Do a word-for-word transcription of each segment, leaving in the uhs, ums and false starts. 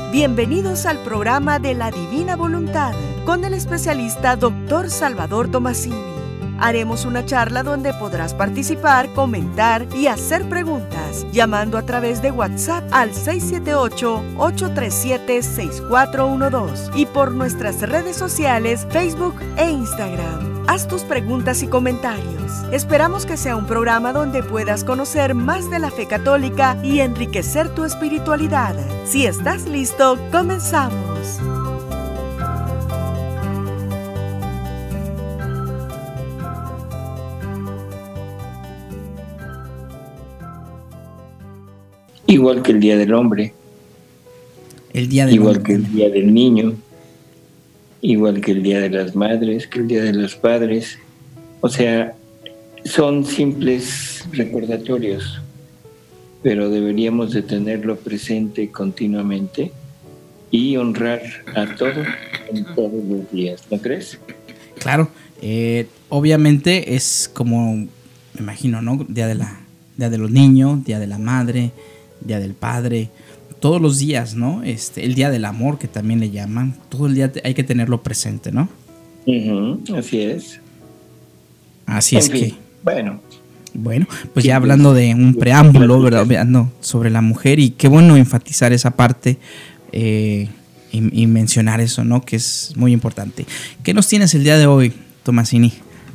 Bienvenidos al programa de la Divina Voluntad con el especialista doctor Salvador Tomasini. Haremos una charla donde podrás participar, comentar y hacer preguntas, llamando a través de WhatsApp al seis siete ocho, ocho tres siete, seis cuatro uno dos y por nuestras redes sociales, Facebook e Instagram. Haz tus preguntas y comentarios. Esperamos que sea un programa donde puedas conocer más de la fe católica y enriquecer tu espiritualidad. Si estás listo, comenzamos. Igual que el Día del Hombre, el día del igual hombre. que el Día del Niño, igual que el Día de las Madres, que el Día de los Padres. O sea, son simples recordatorios, pero deberíamos de tenerlo presente continuamente y honrar a todos en todos los días, ¿no crees? Claro, eh, obviamente es como, me imagino, ¿no? Día de la, Día de los Niños, Día de la Madre, Día del Padre, todos los días, ¿no? Este, el Día del Amor, que también le llaman, todo el día hay que tenerlo presente, ¿no? Uh-huh, así es. Así en es fin, que... Bueno. Bueno, pues Sí, ya pues, hablando de un sí, preámbulo, sí, ¿verdad? Hablando sobre la mujer, y qué bueno enfatizar esa parte eh, y, y mencionar eso, ¿no? Que es muy importante. ¿Qué nos tienes el día de hoy, Tomasini?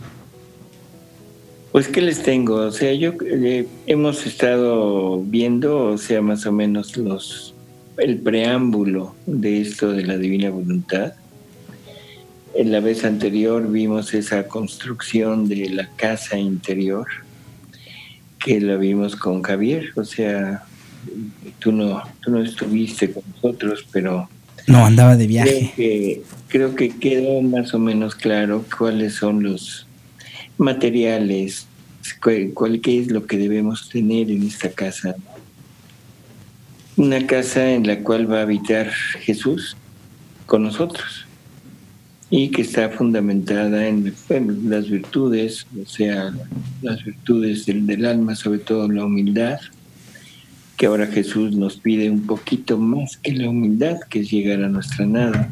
Pues, ¿qué les tengo? O sea, yo eh, hemos estado viendo, o sea, más o menos los el preámbulo de esto de la Divina Voluntad. En la vez anterior vimos esa construcción de la casa interior, que la vimos con Javier. O sea, tú no, tú no estuviste con nosotros, pero No, andaba de viaje. creo que, creo que quedó más o menos claro cuáles son los materiales, cuál, cuál qué es lo que debemos tener en esta casa. Una casa en la cual va a habitar Jesús con nosotros y que está fundamentada en, en las virtudes, o sea, las virtudes del, del alma, sobre todo la humildad, que ahora Jesús nos pide un poquito más que la humildad, que es llegar a nuestra nada,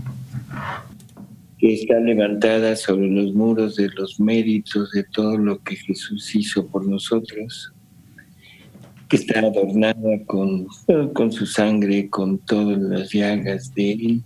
que está levantada sobre los muros de los méritos de todo lo que Jesús hizo por nosotros, que está adornada con, con su sangre, con todas las llagas de Él,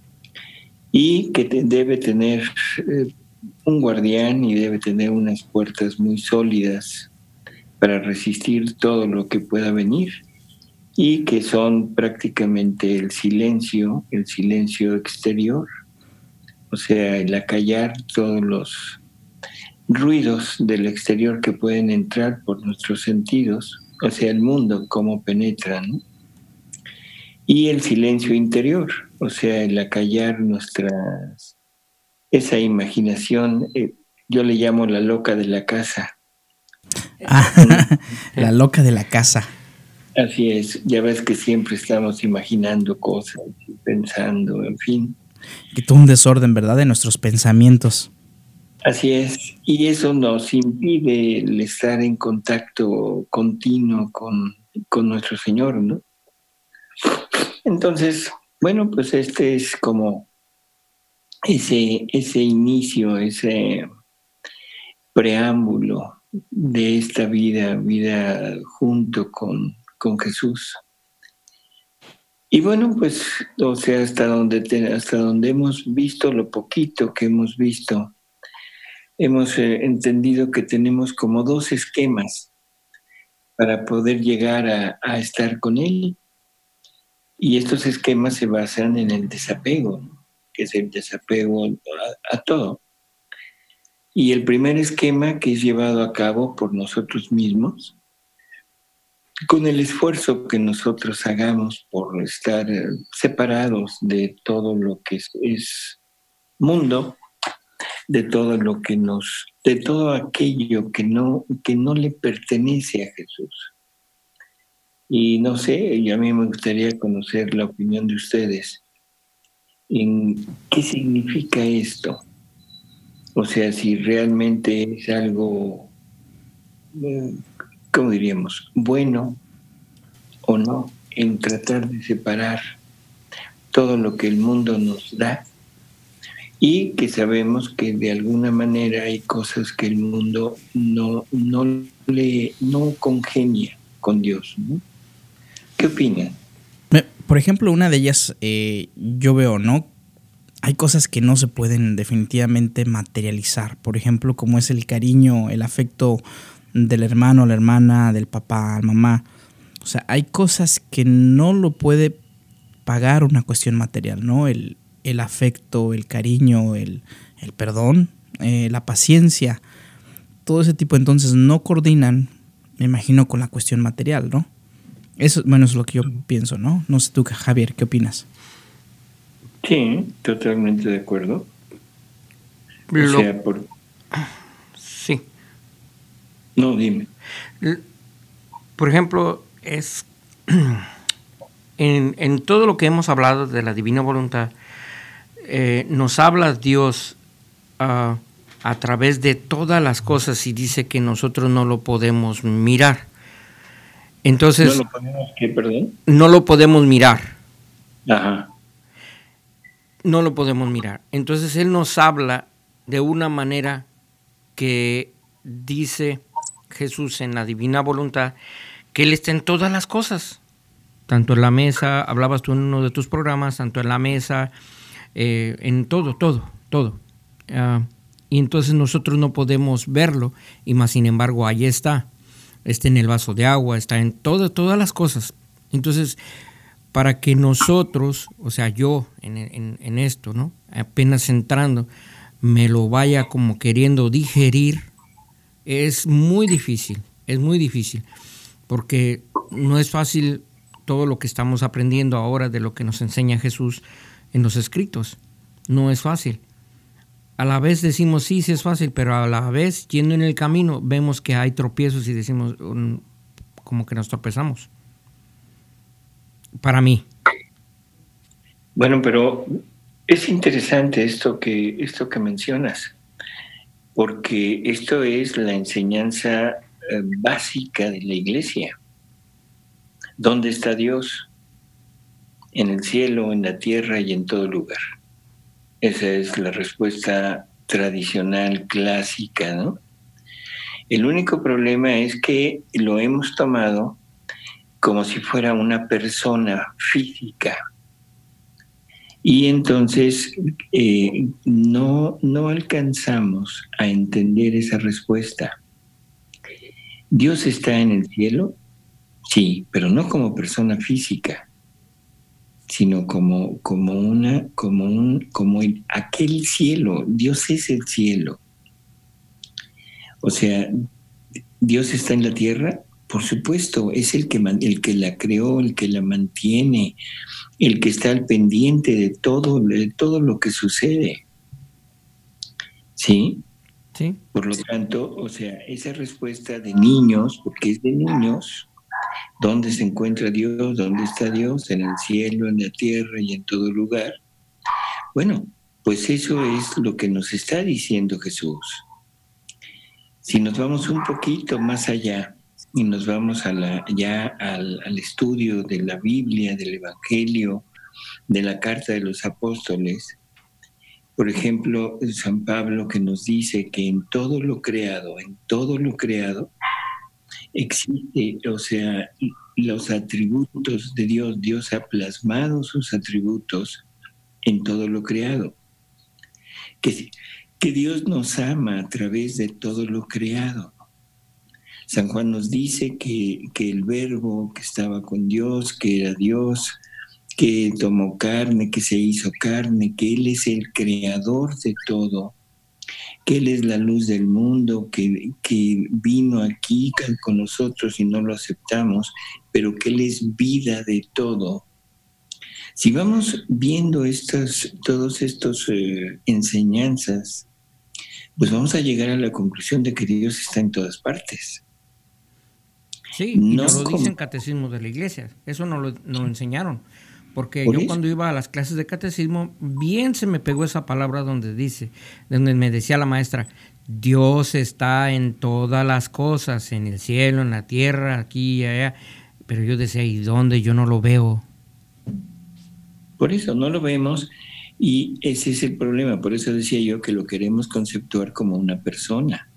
y que te, debe tener eh, un guardián y debe tener unas puertas muy sólidas para resistir todo lo que pueda venir, y que son prácticamente el silencio, el silencio exterior, o sea, el acallar todos los ruidos del exterior que pueden entrar por nuestros sentidos, o sea, el mundo, cómo penetra, ¿no? Y el silencio interior, o sea, el acallar nuestras, esa imaginación, eh, yo le llamo la loca de la casa. Ah, la loca de la casa. Así es, ya ves que siempre estamos imaginando cosas, pensando, en fin. Que todo un desorden, ¿verdad? De nuestros pensamientos. Así es, y eso nos impide el estar en contacto continuo con, con nuestro Señor, ¿no? Entonces, bueno, pues este es como ese, ese inicio, ese preámbulo de esta vida, vida junto con, con Jesús. Y bueno, pues, o sea, hasta donde, te, hasta donde hemos visto lo poquito que hemos visto, hemos eh, entendido que tenemos como dos esquemas para poder llegar a, a estar con Él. Y estos esquemas se basan en el desapego, ¿no? Que es el desapego a, a todo. Y el primer esquema, que es llevado a cabo por nosotros mismos, con el esfuerzo que nosotros hagamos por estar separados de todo lo que es, es mundo, de todo lo que nos, de todo aquello que no, que no le pertenece a Jesús. Y no sé, y a mí me gustaría conocer la opinión de ustedes en qué significa esto. O sea, si realmente es algo, ¿cómo diríamos?, bueno o no, en tratar de separar todo lo que el mundo nos da, y que sabemos que de alguna manera hay cosas que el mundo no, no, le, no congenia con Dios, ¿no? ¿Qué opinan? Por ejemplo, una de ellas, eh, yo veo, ¿no? Hay cosas que no se pueden definitivamente materializar. Por ejemplo, como es el cariño, el afecto del hermano, la hermana, del papá, la mamá. O sea, hay cosas que no lo puede pagar una cuestión material, ¿no? El, el afecto, el cariño, el, el perdón, eh, la paciencia. Todo ese tipo, entonces, no coordinan, me imagino, con la cuestión material, ¿no? Eso, bueno, es lo que yo pienso, ¿no? No sé tú, Javier, ¿qué opinas? Sí, totalmente de acuerdo. O Lo... sea, por... Sí. No, dime. Por ejemplo, es en, en todo lo que hemos hablado de la divina voluntad, eh, nos habla Dios uh, a través de todas las cosas y dice que nosotros no lo podemos mirar. Entonces, ¿No lo podemos qué, perdón? No lo podemos mirar. Ajá. No lo podemos mirar. Entonces Él nos habla de una manera que dice Jesús en la divina voluntad, que Él está en todas las cosas. Tanto en la mesa, hablabas tú en uno de tus programas, tanto en la mesa, eh, en todo, todo, todo. Uh, y entonces nosotros no podemos verlo, y más sin embargo ahí está. Está en el vaso de agua, está en todo, todas las cosas. Entonces, para que nosotros, o sea, yo en, en, en esto, ¿no? Apenas entrando, me lo vaya como queriendo digerir, es muy difícil, es muy difícil, porque no es fácil todo lo que estamos aprendiendo ahora de lo que nos enseña Jesús en los escritos. No es fácil. A la vez decimos, sí, sí es fácil, pero a la vez, yendo en el camino, vemos que hay tropiezos y decimos, um, como que nos tropezamos. Para mí. Bueno, pero es interesante esto que, esto que mencionas, porque esto es la enseñanza eh, básica de la iglesia. ¿Dónde está Dios? En el cielo, en la tierra y en todo lugar. Esa es la respuesta tradicional, clásica, ¿no? El único problema es que lo hemos tomado como si fuera una persona física. Y entonces eh, no, no alcanzamos a entender esa respuesta. ¿Dios está en el cielo? Sí, pero no como persona física, sino como, como una, como un, como el, aquel cielo. Dios es el cielo. O sea, ¿Dios está en la tierra? Por supuesto, es el que, el que la creó, el que la mantiene, el que está al pendiente de todo, de todo lo que sucede. ¿Sí? Sí. Por lo tanto, o sea, esa respuesta de niños, porque es de niños, ¿dónde se encuentra Dios? ¿Dónde está Dios? En el cielo, en la tierra y en todo lugar. Bueno, pues eso es lo que nos está diciendo Jesús. Si nos vamos un poquito más allá y nos vamos a la, ya al, al estudio de la Biblia, del Evangelio, de la Carta de los Apóstoles, por ejemplo, San Pablo, que nos dice que en todo lo creado, en todo lo creado, existe, o sea, los atributos de Dios. Dios ha plasmado sus atributos en todo lo creado. Que, que Dios nos ama a través de todo lo creado. San Juan nos dice que, que el Verbo que estaba con Dios, que era Dios, que tomó carne, que se hizo carne, que Él es el creador de todo, que Él es la luz del mundo, que, que vino aquí con nosotros y no lo aceptamos, pero que Él es vida de todo. Si vamos viendo estas, todas estas eh, enseñanzas, pues vamos a llegar a la conclusión de que Dios está en todas partes. Sí, y no nos lo dice en Catecismo de la Iglesia, eso nos lo, nos lo enseñaron. Porque yo eso? Cuando iba a las clases de catecismo, bien se me pegó esa palabra donde dice, donde me decía la maestra, Dios está en todas las cosas, en el cielo, en la tierra, aquí y allá. Pero yo decía, ¿y dónde? Yo no lo veo. Por eso no lo vemos y ese es el problema. Por eso decía yo que lo queremos conceptuar como una persona.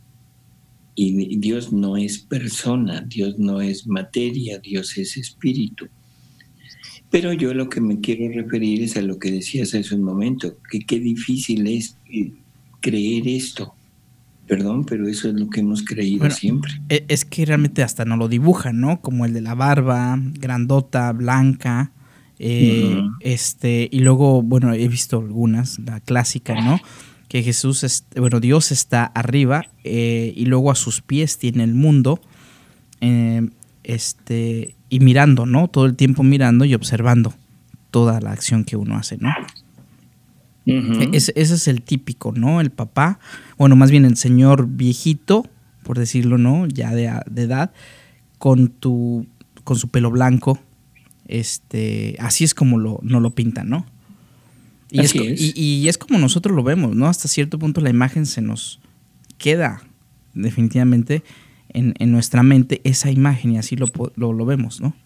Y Dios no es persona, Dios no es materia, Dios es espíritu. Pero yo lo que me quiero referir es a lo que decías hace un momento, que qué difícil es creer esto. Perdón, pero eso es lo que hemos creído bueno, siempre. Es que realmente hasta no lo dibujan, ¿no? Como el de la barba, grandota, blanca, eh, uh-huh. este, y luego, bueno, he visto algunas, la clásica, ¿no? Que Jesús, es, bueno, Dios está arriba eh, y luego a sus pies tiene el mundo, eh, este, y mirando, ¿no? Todo el tiempo mirando y observando toda la acción que uno hace, ¿no? Uh-huh. Ese, ese es el típico, ¿no? El papá, bueno, más bien el señor viejito, por decirlo, ¿no? Ya de, de edad, con tu, con su pelo blanco, este, así es como lo, no lo pintan, ¿no? Y es, es. Y, y es como nosotros lo vemos, ¿no? Hasta cierto punto la imagen se nos queda definitivamente en, en nuestra mente esa imagen y así lo, lo, lo vemos, ¿no?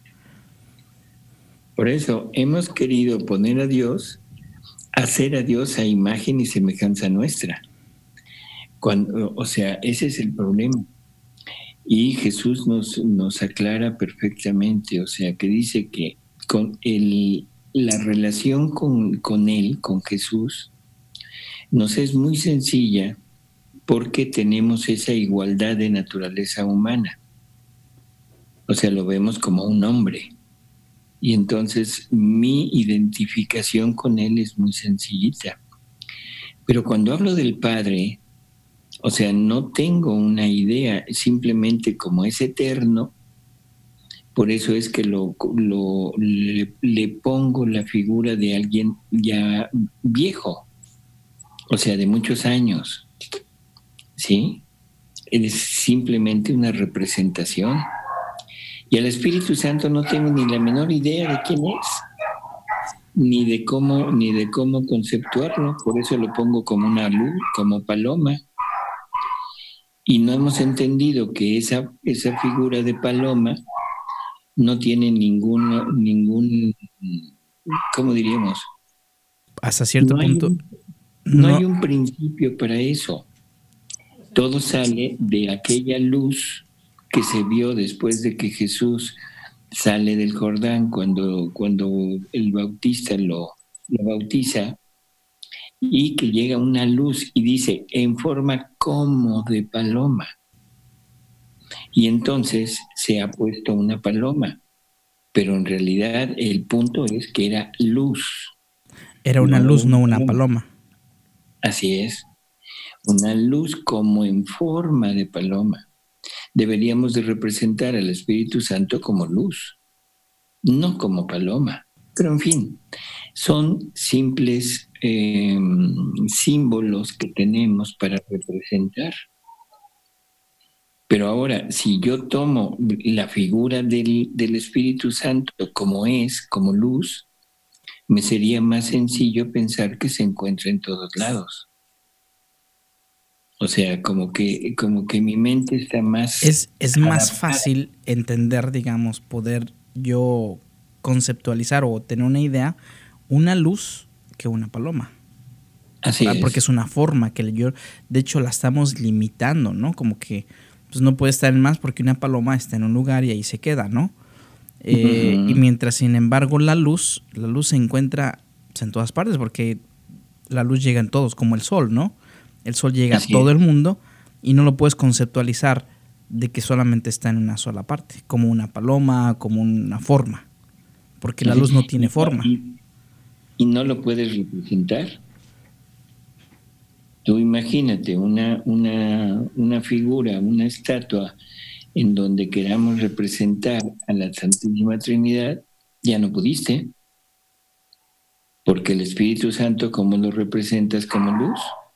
Por eso hemos querido poner a Dios, hacer a Dios a imagen y semejanza nuestra. Cuando, o sea, ese es el problema. Y Jesús nos, nos aclara perfectamente, o sea, que dice que con el... la relación con, con Él, con Jesús, nos es muy sencilla porque tenemos esa igualdad de naturaleza humana. O sea, lo vemos como un hombre. Y entonces mi identificación con Él es muy sencillita. Pero cuando hablo del Padre, o sea, no tengo una idea, simplemente como es eterno. Por eso es que lo, lo, le, le pongo la figura de alguien ya viejo, o sea, de muchos años, ¿sí? Es simplemente una representación. Y al Espíritu Santo no tengo ni la menor idea de quién es, ni de cómo, ni de cómo conceptuarlo. Por eso lo pongo como una luz, como paloma. Y no hemos entendido que esa, esa figura de paloma no tiene ningún, ningún, ¿cómo diríamos? Hasta cierto no punto. Hay un, no, no hay un principio para eso. Todo sale de aquella luz que se vio después de que Jesús sale del Jordán, cuando, cuando el bautista lo, lo bautiza, y que llega una luz y dice, en forma como de paloma. Y entonces se ha puesto una paloma, pero en realidad el punto es que era luz. Era una no luz, no una paloma. Así es, una luz como en forma de paloma. Deberíamos de representar al Espíritu Santo como luz, no como paloma. Pero en fin, son simples eh, símbolos que tenemos para representar. Pero ahora, si yo tomo la figura del, del Espíritu Santo como es, como luz, me sería más sencillo pensar que se encuentra en todos lados. O sea, como que, como que mi mente está más... Es, es más fácil entender, digamos, poder yo conceptualizar o tener una idea, una luz que una paloma. Así ah, es. Porque es una forma que yo, de hecho, la estamos limitando, ¿no? Como que pues no puede estar en más porque una paloma está en un lugar y ahí se queda, ¿no? Eh, uh-huh. Y mientras, sin embargo, la luz, la luz se encuentra pues, en todas partes porque la luz llega en todos, como el sol, ¿no? El sol llega Así a todo es. el mundo y no lo puedes conceptualizar de que solamente está en una sola parte, como una paloma, como una forma, porque la luz no tiene forma. Y, y no lo puedes representar. Tú imagínate una, una, una figura, una estatua en donde queramos representar a la Santísima Trinidad, ya no pudiste, porque el Espíritu Santo, ¿cómo lo representas como luz?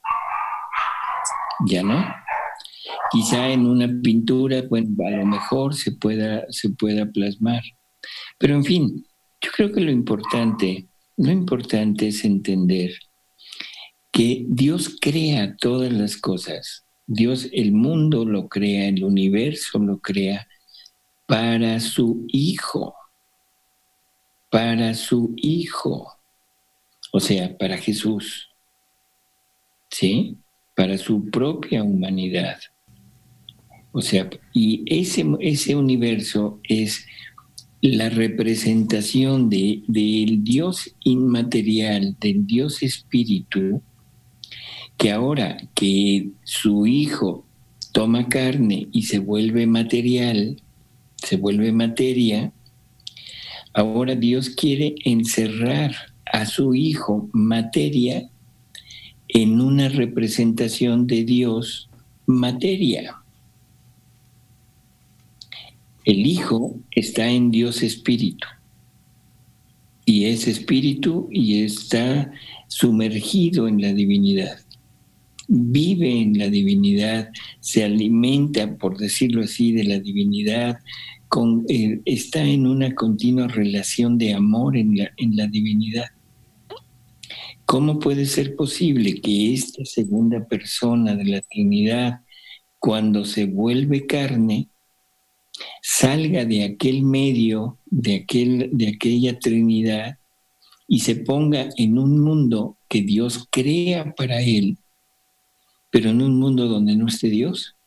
Ya no. Quizá en una pintura, bueno, a lo mejor se pueda, se pueda plasmar. Pero en fin, yo creo que lo importante, lo importante es entender que Dios crea todas las cosas. Dios, el mundo lo crea, el universo lo crea para su Hijo, para su Hijo, o sea, para Jesús, ¿sí? Para su propia humanidad. O sea, y ese, ese universo es la representación de, del Dios inmaterial, del Dios espíritu, que ahora que su Hijo toma carne y se vuelve material, se vuelve materia, ahora Dios quiere encerrar a su Hijo materia en una representación de Dios materia. El Hijo está en Dios Espíritu y es Espíritu y está sumergido en la divinidad. Vive en la divinidad, se alimenta, por decirlo así, de la divinidad, con, eh, está en una continua relación de amor en la, en la divinidad. ¿Cómo puede ser posible que esta segunda persona de la Trinidad, cuando se vuelve carne, salga de aquel medio, de, aquel, de aquella Trinidad y se ponga en un mundo que Dios crea para él, pero en un mundo donde no esté Dios?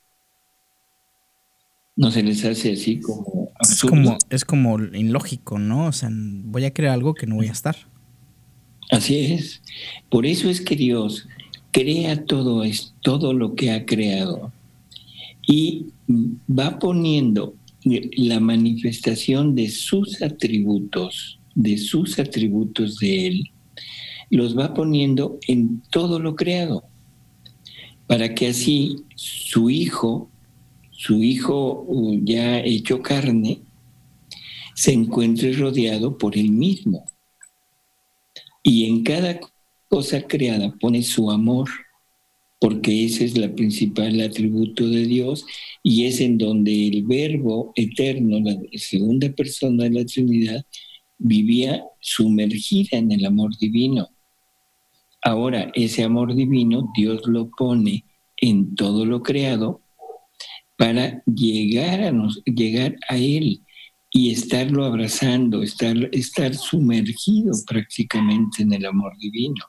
¿No se les hace así como absurdo? Es como, es como ilógico, ¿no? O sea, voy a crear algo que no voy a estar. Así es. Por eso es que Dios crea todo, es, todo lo que ha creado y va poniendo la manifestación de sus atributos, de sus atributos de Él, los va poniendo en todo lo creado, para que así su Hijo, su Hijo ya hecho carne, se encuentre rodeado por Él mismo. Y en cada cosa creada pone su amor, porque ese es el principal atributo de Dios y es en donde el Verbo eterno, la segunda persona de la Trinidad, vivía sumergida en el amor divino. Ahora, ese amor divino Dios lo pone en todo lo creado para llegar a, nos, llegar a Él y estarlo abrazando, estar, estar sumergido prácticamente en el amor divino.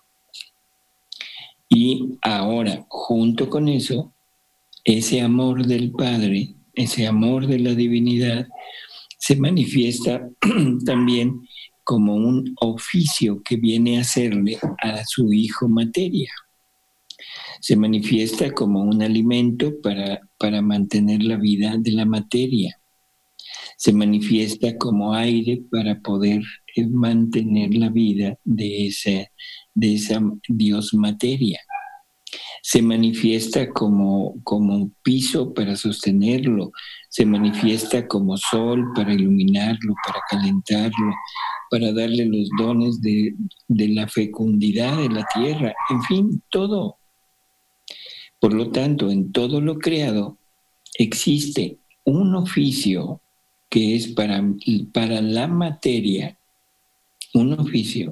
Y ahora, junto con eso, ese amor del Padre, ese amor de la divinidad, se manifiesta también como un oficio que viene a hacerle a su Hijo materia. Se manifiesta como un alimento para, para mantener la vida de la materia. Se manifiesta como aire para poder mantener la vida de ese, de esa Dios materia. Se manifiesta como, como piso para sostenerlo, se manifiesta como sol para iluminarlo, para calentarlo, para darle los dones de, de la fecundidad de la tierra, en fin, todo. Por lo tanto, en todo lo creado existe un oficio que es para, para la materia, un oficio.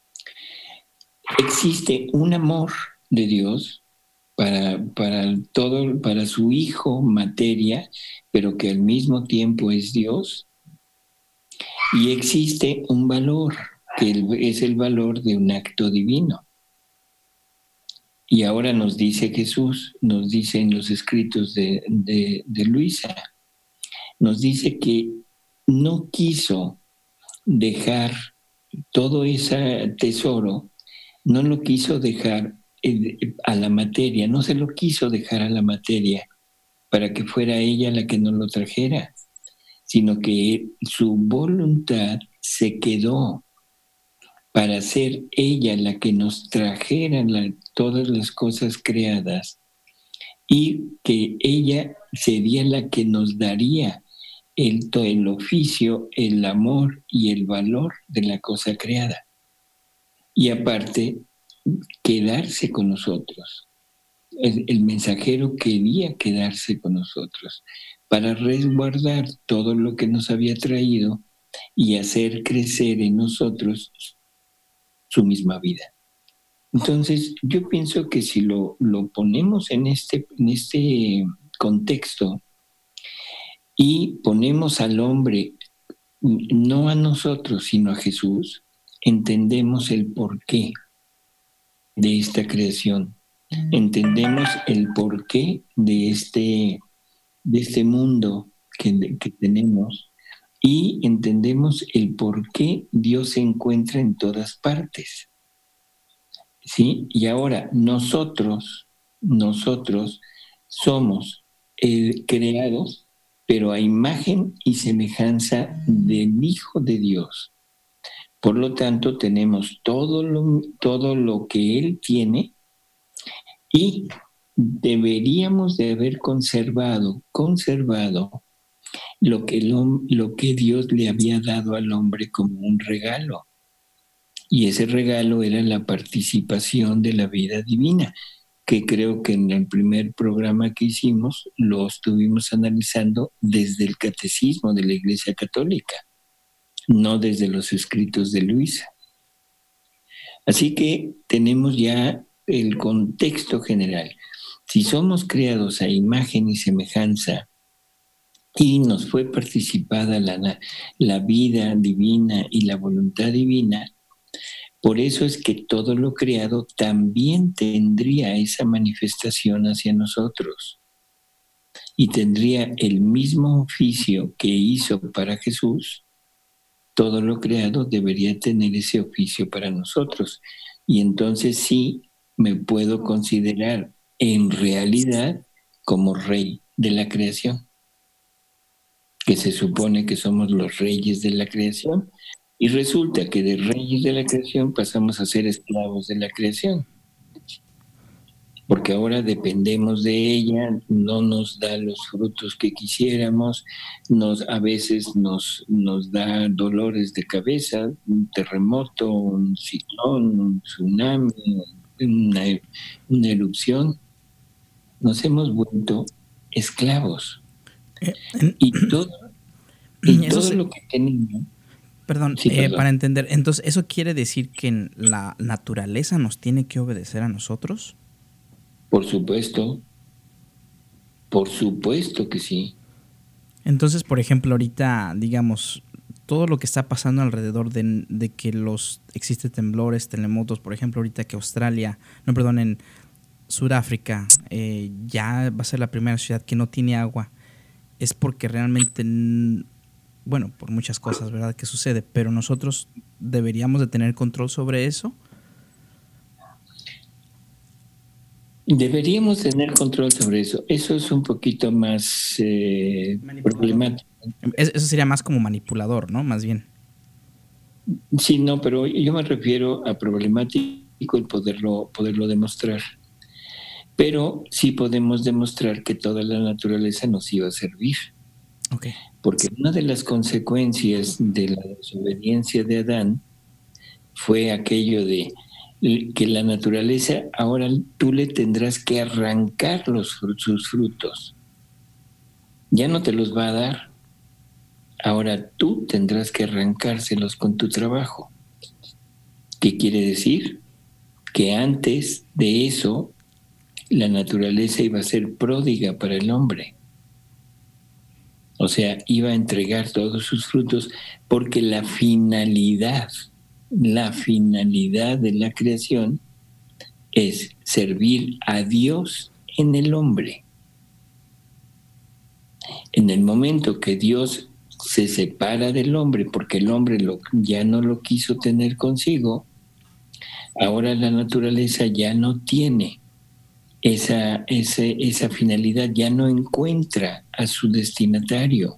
Existe un amor de Dios para, para todo, para su Hijo materia, pero que al mismo tiempo es Dios. Y existe un valor, que es el valor de un acto divino. Y ahora nos dice Jesús, nos dice en los escritos de, de, de Luisa, nos dice que no quiso dejar todo ese tesoro, no lo quiso dejar a la materia, no se lo quiso dejar a la materia para que fuera ella la que nos lo trajera, sino que su voluntad se quedó para ser ella la que nos trajera la, todas las cosas creadas y que ella sería la que nos daría el, el oficio, el amor y el valor de la cosa creada. Y aparte, quedarse con nosotros. El, el mensajero quería quedarse con nosotros para resguardar todo lo que nos había traído y hacer crecer en nosotros su misma vida. Entonces, yo pienso que si lo, lo ponemos en este, en este contexto y ponemos al hombre no a nosotros, sino a Jesús, entendemos el porqué de esta creación. Entendemos el porqué de este, de este mundo que, que tenemos, y entendemos el porqué Dios se encuentra en todas partes. ¿Sí? Y ahora nosotros, nosotros somos eh, creados, pero a imagen y semejanza del Hijo de Dios. Por lo tanto, tenemos todo lo, todo lo que Él tiene, y deberíamos de haber conservado, conservado lo que, lo, lo que Dios le había dado al hombre como un regalo. Y ese regalo era la participación de la vida divina, que creo que en el primer programa que hicimos lo estuvimos analizando desde el catecismo de la Iglesia Católica, no desde los escritos de Luisa. Así que tenemos ya el contexto general. Si somos creados a imagen y semejanza y nos fue participada la, la vida divina y la voluntad divina, por eso es que todo lo creado también tendría esa manifestación hacia nosotros y tendría el mismo oficio que hizo para Jesús. Todo lo creado debería tener ese oficio para nosotros, y entonces sí me puedo considerar en realidad como rey de la creación, que se supone que somos los reyes de la creación. Y resulta que de reyes de la creación pasamos a ser esclavos de la creación. Porque ahora dependemos de ella, no nos da los frutos que quisiéramos, nos, a veces nos, nos da dolores de cabeza, un terremoto, un ciclón, un tsunami, una, una erupción. Nos hemos vuelto esclavos. Y todo, y todo lo que tenemos... Perdón, sí, eh, para entender, entonces, ¿eso quiere decir que la naturaleza nos tiene que obedecer a nosotros? Por supuesto, por supuesto que sí. Entonces, por ejemplo, ahorita, digamos, todo lo que está pasando alrededor de, de que los existen temblores, terremotos, por ejemplo, ahorita que Australia, no, perdón, en Sudáfrica eh, ya va a ser la primera ciudad que no tiene agua, es porque realmente... Bueno, por muchas cosas, ¿verdad?, que sucede, pero nosotros deberíamos de tener control sobre eso. Deberíamos tener control sobre eso. Eso es un poquito más eh, problemático. Eso sería más como manipulador, ¿no? Más bien. Sí, no, pero yo me refiero a problemático el poderlo, poderlo demostrar. Pero sí podemos demostrar que toda la naturaleza nos iba a servir. Okay. Porque una de las consecuencias de la desobediencia de Adán fue aquello de que la naturaleza, ahora tú le tendrás que arrancar los, sus frutos. Ya no te los va a dar. Ahora tú tendrás que arrancárselos con tu trabajo. ¿Qué quiere decir? Que antes de eso, la naturaleza iba a ser pródiga para el hombre. O sea, iba a entregar todos sus frutos, porque la finalidad, la finalidad de la creación es servir a Dios en el hombre. En el momento que Dios se separa del hombre, porque el hombre lo, ya no lo quiso tener consigo, ahora la naturaleza ya no tiene Esa, ese, esa finalidad, ya no encuentra a su destinatario.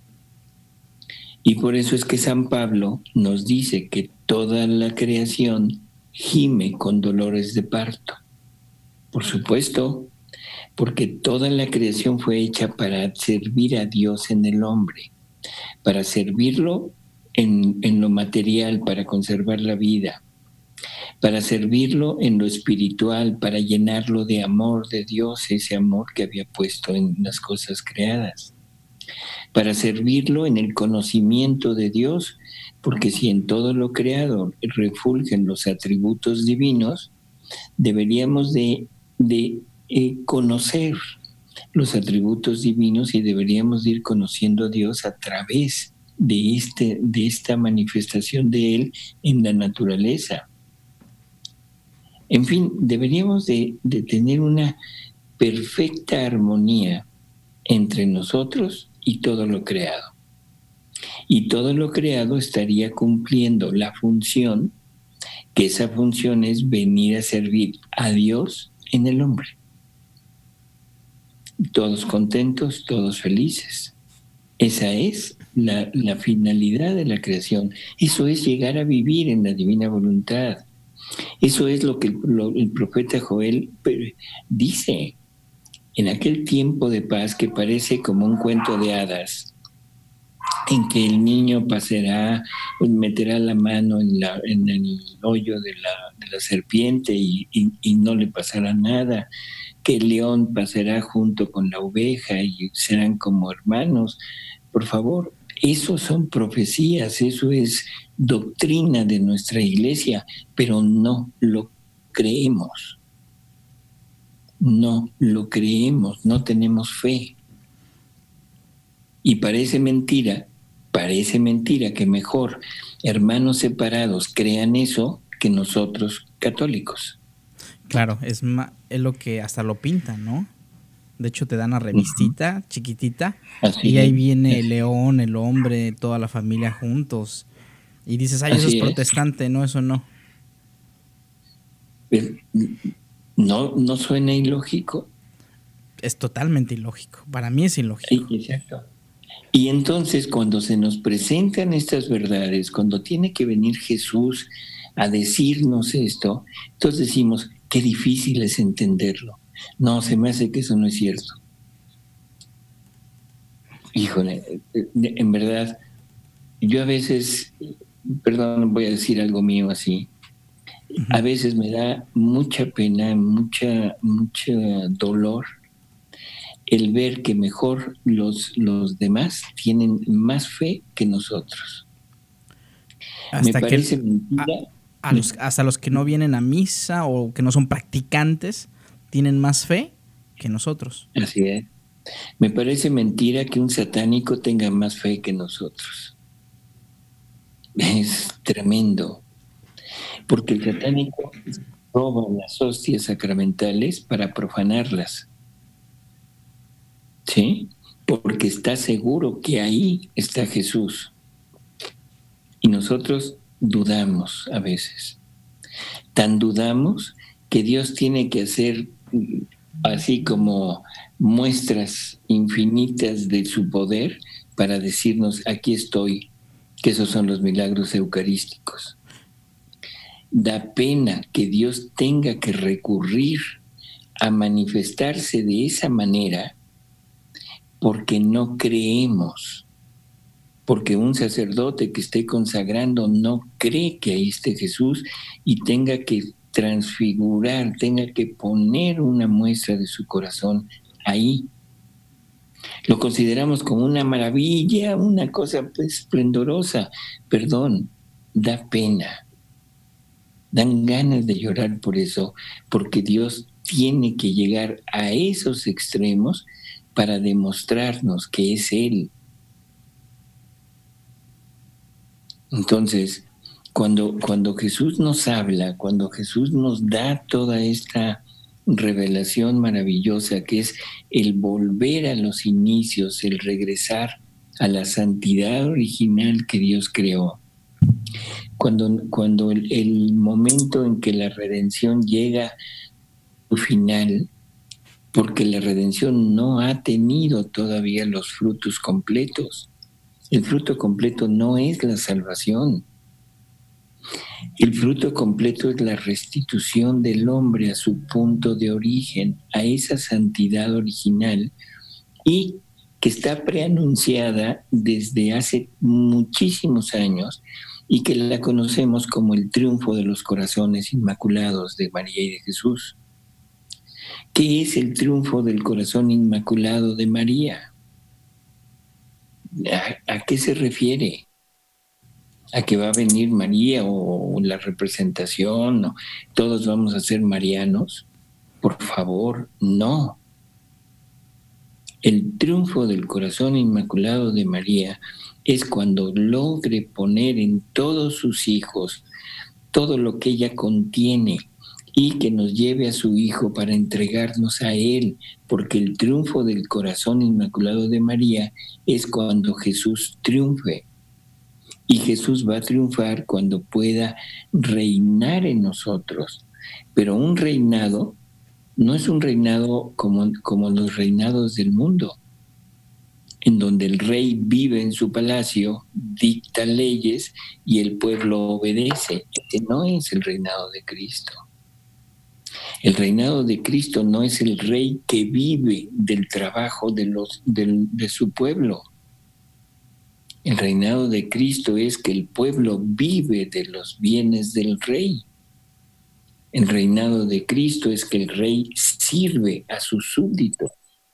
Y por eso es que San Pablo nos dice que toda la creación gime con dolores de parto. Por supuesto, porque toda la creación fue hecha para servir a Dios en el hombre, para servirlo en, en lo material, para conservar la vida, para servirlo en lo espiritual, para llenarlo de amor de Dios, ese amor que había puesto en las cosas creadas, para servirlo en el conocimiento de Dios, porque si en todo lo creado refulgen los atributos divinos, deberíamos de, de eh, conocer los atributos divinos y deberíamos de ir conociendo a Dios a través de, este, de esta manifestación de Él en la naturaleza. En fin, deberíamos de, de tener una perfecta armonía entre nosotros y todo lo creado. Y todo lo creado estaría cumpliendo la función, que esa función es venir a servir a Dios en el hombre. Todos contentos, todos felices. Esa es la, la finalidad de la creación. Eso es llegar a vivir en la divina voluntad. Eso es lo que el, lo, el profeta Joel dice. En aquel tiempo de paz que parece como un cuento de hadas, en que el niño pasará, meterá la mano en, la, en el hoyo de la, de la serpiente y, y, y no le pasará nada, que el león pasará junto con la oveja y serán como hermanos. Por favor, eso son profecías, eso es doctrina de nuestra iglesia, pero no lo creemos. No lo creemos, no tenemos fe. Y parece mentira, parece mentira que mejor hermanos separados crean eso que nosotros católicos. Claro, es, ma- es lo que hasta lo pintan, ¿no? De hecho te dan una revistita uh-huh. chiquitita Así y ahí es. Viene el león, el hombre, toda la familia juntos. Y dices, ay, eso es, es protestante, no, eso no. ¿No, no suena ilógico? Es totalmente ilógico. Para mí es ilógico. Sí, exacto. Y entonces cuando se nos presentan estas verdades, cuando tiene que venir Jesús a decirnos esto, entonces decimos, qué difícil es entenderlo. No, se me hace que eso no es cierto. Híjole, en verdad, yo a veces, perdón, voy a decir algo mío así, uh-huh. a veces me da mucha pena, mucha, mucha dolor el ver que mejor los, los demás tienen más fe que nosotros. Hasta me parece que mentira. A, a los, hasta los que no vienen a misa o que no son practicantes tienen más fe que nosotros. Así es. Me parece mentira que un satánico tenga más fe que nosotros. Es tremendo. Porque el satánico roba las hostias sacramentales para profanarlas. ¿Sí? Porque está seguro que ahí está Jesús. Y nosotros dudamos a veces. Tan dudamos que Dios tiene que hacer así como muestras infinitas de su poder para decirnos, aquí estoy, que esos son los milagros eucarísticos. Da pena que Dios tenga que recurrir a manifestarse de esa manera porque no creemos, porque un sacerdote que esté consagrando no cree que ahí esté Jesús y tenga que transfigurar, tenga que poner una muestra de su corazón ahí. Lo consideramos como una maravilla, una cosa pues, esplendorosa. Perdón, da pena. Dan ganas de llorar por eso, porque Dios tiene que llegar a esos extremos para demostrarnos que es Él. Entonces, cuando, cuando Jesús nos habla, cuando Jesús nos da toda esta revelación maravillosa que es el volver a los inicios, el regresar a la santidad original que Dios creó, cuando, cuando el, el momento en que la redención llega a su final, porque la redención no ha tenido todavía los frutos completos. El fruto completo no es la salvación. El fruto completo es la restitución del hombre a su punto de origen, a esa santidad original, y que está preanunciada desde hace muchísimos años y que la conocemos como el triunfo de los corazones inmaculados de María y de Jesús. ¿Qué es el triunfo del corazón inmaculado de María? ¿A, a qué se refiere? ¿A que va a venir María o, o la representación? O ¿todos vamos a ser marianos? Por favor, no. El triunfo del corazón inmaculado de María es cuando logre poner en todos sus hijos todo lo que ella contiene y que nos lleve a su Hijo para entregarnos a Él, porque el triunfo del corazón inmaculado de María es cuando Jesús triunfe. Y Jesús va a triunfar cuando pueda reinar en nosotros. Pero un reinado no es un reinado como, como los reinados del mundo, en donde el rey vive en su palacio, dicta leyes y el pueblo obedece. Este no es el reinado de Cristo. El reinado de Cristo no es el rey que vive del trabajo de, los, de, de su pueblo. El reinado de Cristo es que el pueblo vive de los bienes del rey. El reinado de Cristo es que el rey sirve a sus súbditos.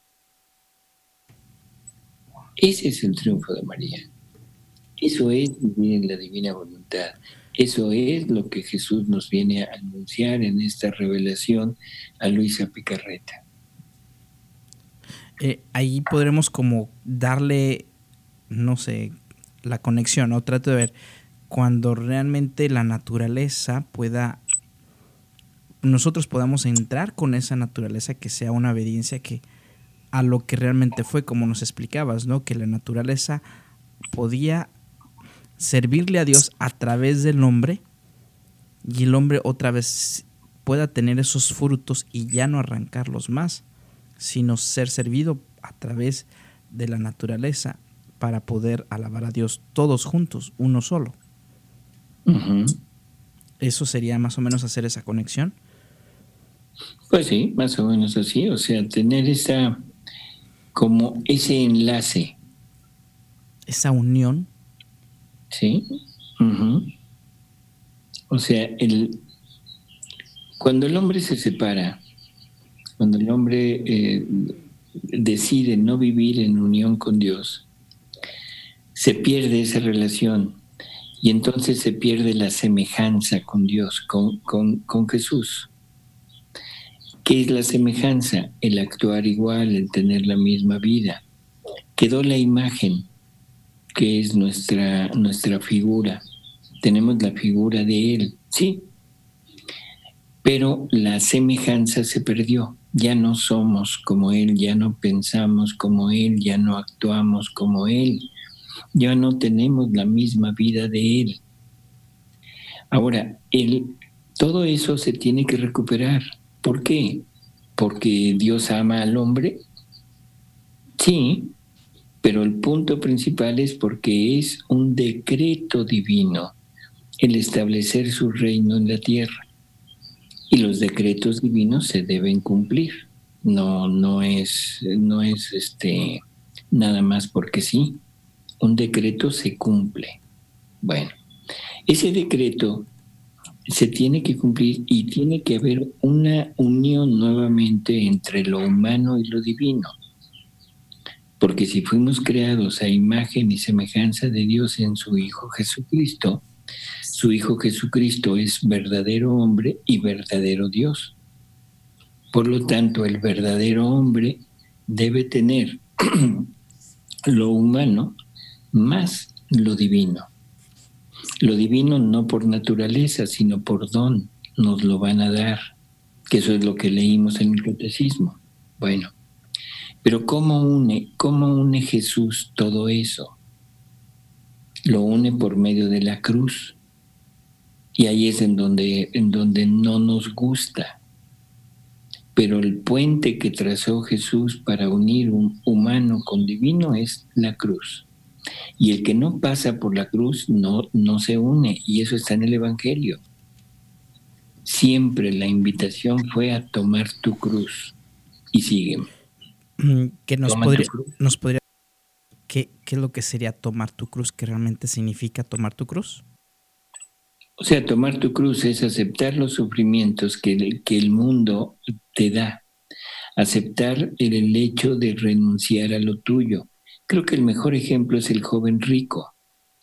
Ese es el triunfo de María. Eso es vivir en la divina voluntad. Eso es lo que Jesús nos viene a anunciar en esta revelación a Luisa Picarreta. Eh, ahí podremos como darle, no sé, la conexión, ¿no? Trato de ver cuando realmente la naturaleza pueda, nosotros podamos entrar con esa naturaleza, que sea una obediencia que a lo que realmente fue, como nos explicabas, ¿no? Que la naturaleza podía servirle a Dios a través del hombre y el hombre otra vez pueda tener esos frutos y ya no arrancarlos más, sino ser servido a través de la naturaleza para poder alabar a Dios todos juntos, uno solo. Uh-huh. ¿Eso sería más o menos hacer esa conexión? Pues sí, más o menos así, o sea, tener esa, como ese enlace. Esa unión. Sí. Uh-huh. O sea, el, cuando el hombre se separa, cuando el hombre eh, decide no vivir en unión con Dios, se pierde esa relación y entonces se pierde la semejanza con Dios, con, con, con Jesús. ¿Qué es la semejanza? El actuar igual, el tener la misma vida. Quedó la imagen, que es nuestra, nuestra figura. Tenemos la figura de Él, sí, pero la semejanza se perdió. Ya no somos como Él, ya no pensamos como Él, ya no actuamos como Él. Ya no tenemos la misma vida de Él. Ahora, él, todo eso se tiene que recuperar. ¿Por qué? ¿Porque Dios ama al hombre? Sí, pero el punto principal es porque es un decreto divino el establecer su reino en la tierra. Y los decretos divinos se deben cumplir. No, no es, no es este, nada más porque sí. Un decreto se cumple. Bueno, ese decreto se tiene que cumplir y tiene que haber una unión nuevamente entre lo humano y lo divino. Porque si fuimos creados a imagen y semejanza de Dios en su Hijo Jesucristo, su Hijo Jesucristo es verdadero hombre y verdadero Dios. Por lo tanto, el verdadero hombre debe tener lo humano más lo divino. Lo divino no por naturaleza, sino por don, nos lo van a dar, que eso es lo que leímos en el catecismo. Bueno, pero ¿cómo une, cómo une Jesús todo eso? Lo une por medio de la cruz. Y ahí es en donde, en donde no nos gusta. Pero el puente que trazó Jesús para unir un humano con divino es la cruz. Y el que no pasa por la cruz no, no se une, y eso está en el Evangelio. Siempre la invitación fue a tomar tu cruz y sígueme. ¿Qué nos podría, nos podría ¿qué, qué es lo que sería tomar tu cruz? ¿Qué realmente significa tomar tu cruz? O sea, tomar tu cruz es aceptar los sufrimientos que el, que el mundo te da, aceptar el, el hecho de renunciar a lo tuyo. Creo que el mejor ejemplo es el joven rico.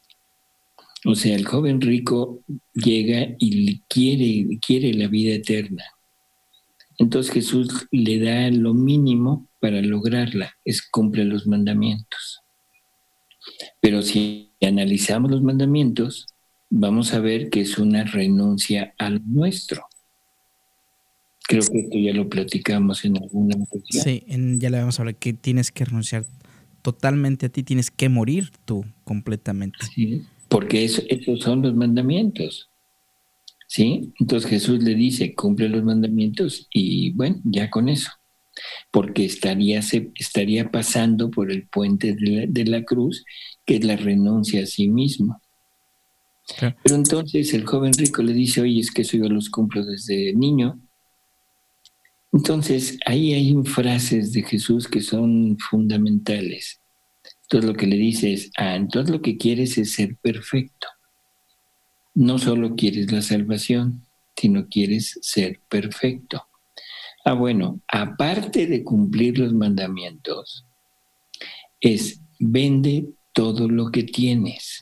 O sea, el joven rico llega y quiere, quiere la vida eterna. Entonces Jesús le da lo mínimo para lograrla, es cumple los mandamientos. Pero si analizamos los mandamientos, vamos a ver que es una renuncia al nuestro. Creo que esto ya lo platicamos en alguna ocasión. Sí, en, ya le vamos a hablar que tienes que renunciar totalmente a ti, tienes que morir tú completamente. Sí, porque eso, esos son los mandamientos. ¿Sí? Entonces Jesús le dice, cumple los mandamientos y bueno, ya con eso. Porque estaría, se, estaría pasando por el puente de la, de la cruz, que es la renuncia a sí mismo. Claro. Pero entonces el joven rico le dice, oye, es que eso yo los cumplo desde niño. Entonces ahí hay frases de Jesús que son fundamentales. Entonces lo que le dice es, ah, entonces lo que quieres es ser perfecto. No solo quieres la salvación, sino quieres ser perfecto. Ah, bueno, aparte de cumplir los mandamientos, es vende todo lo que tienes.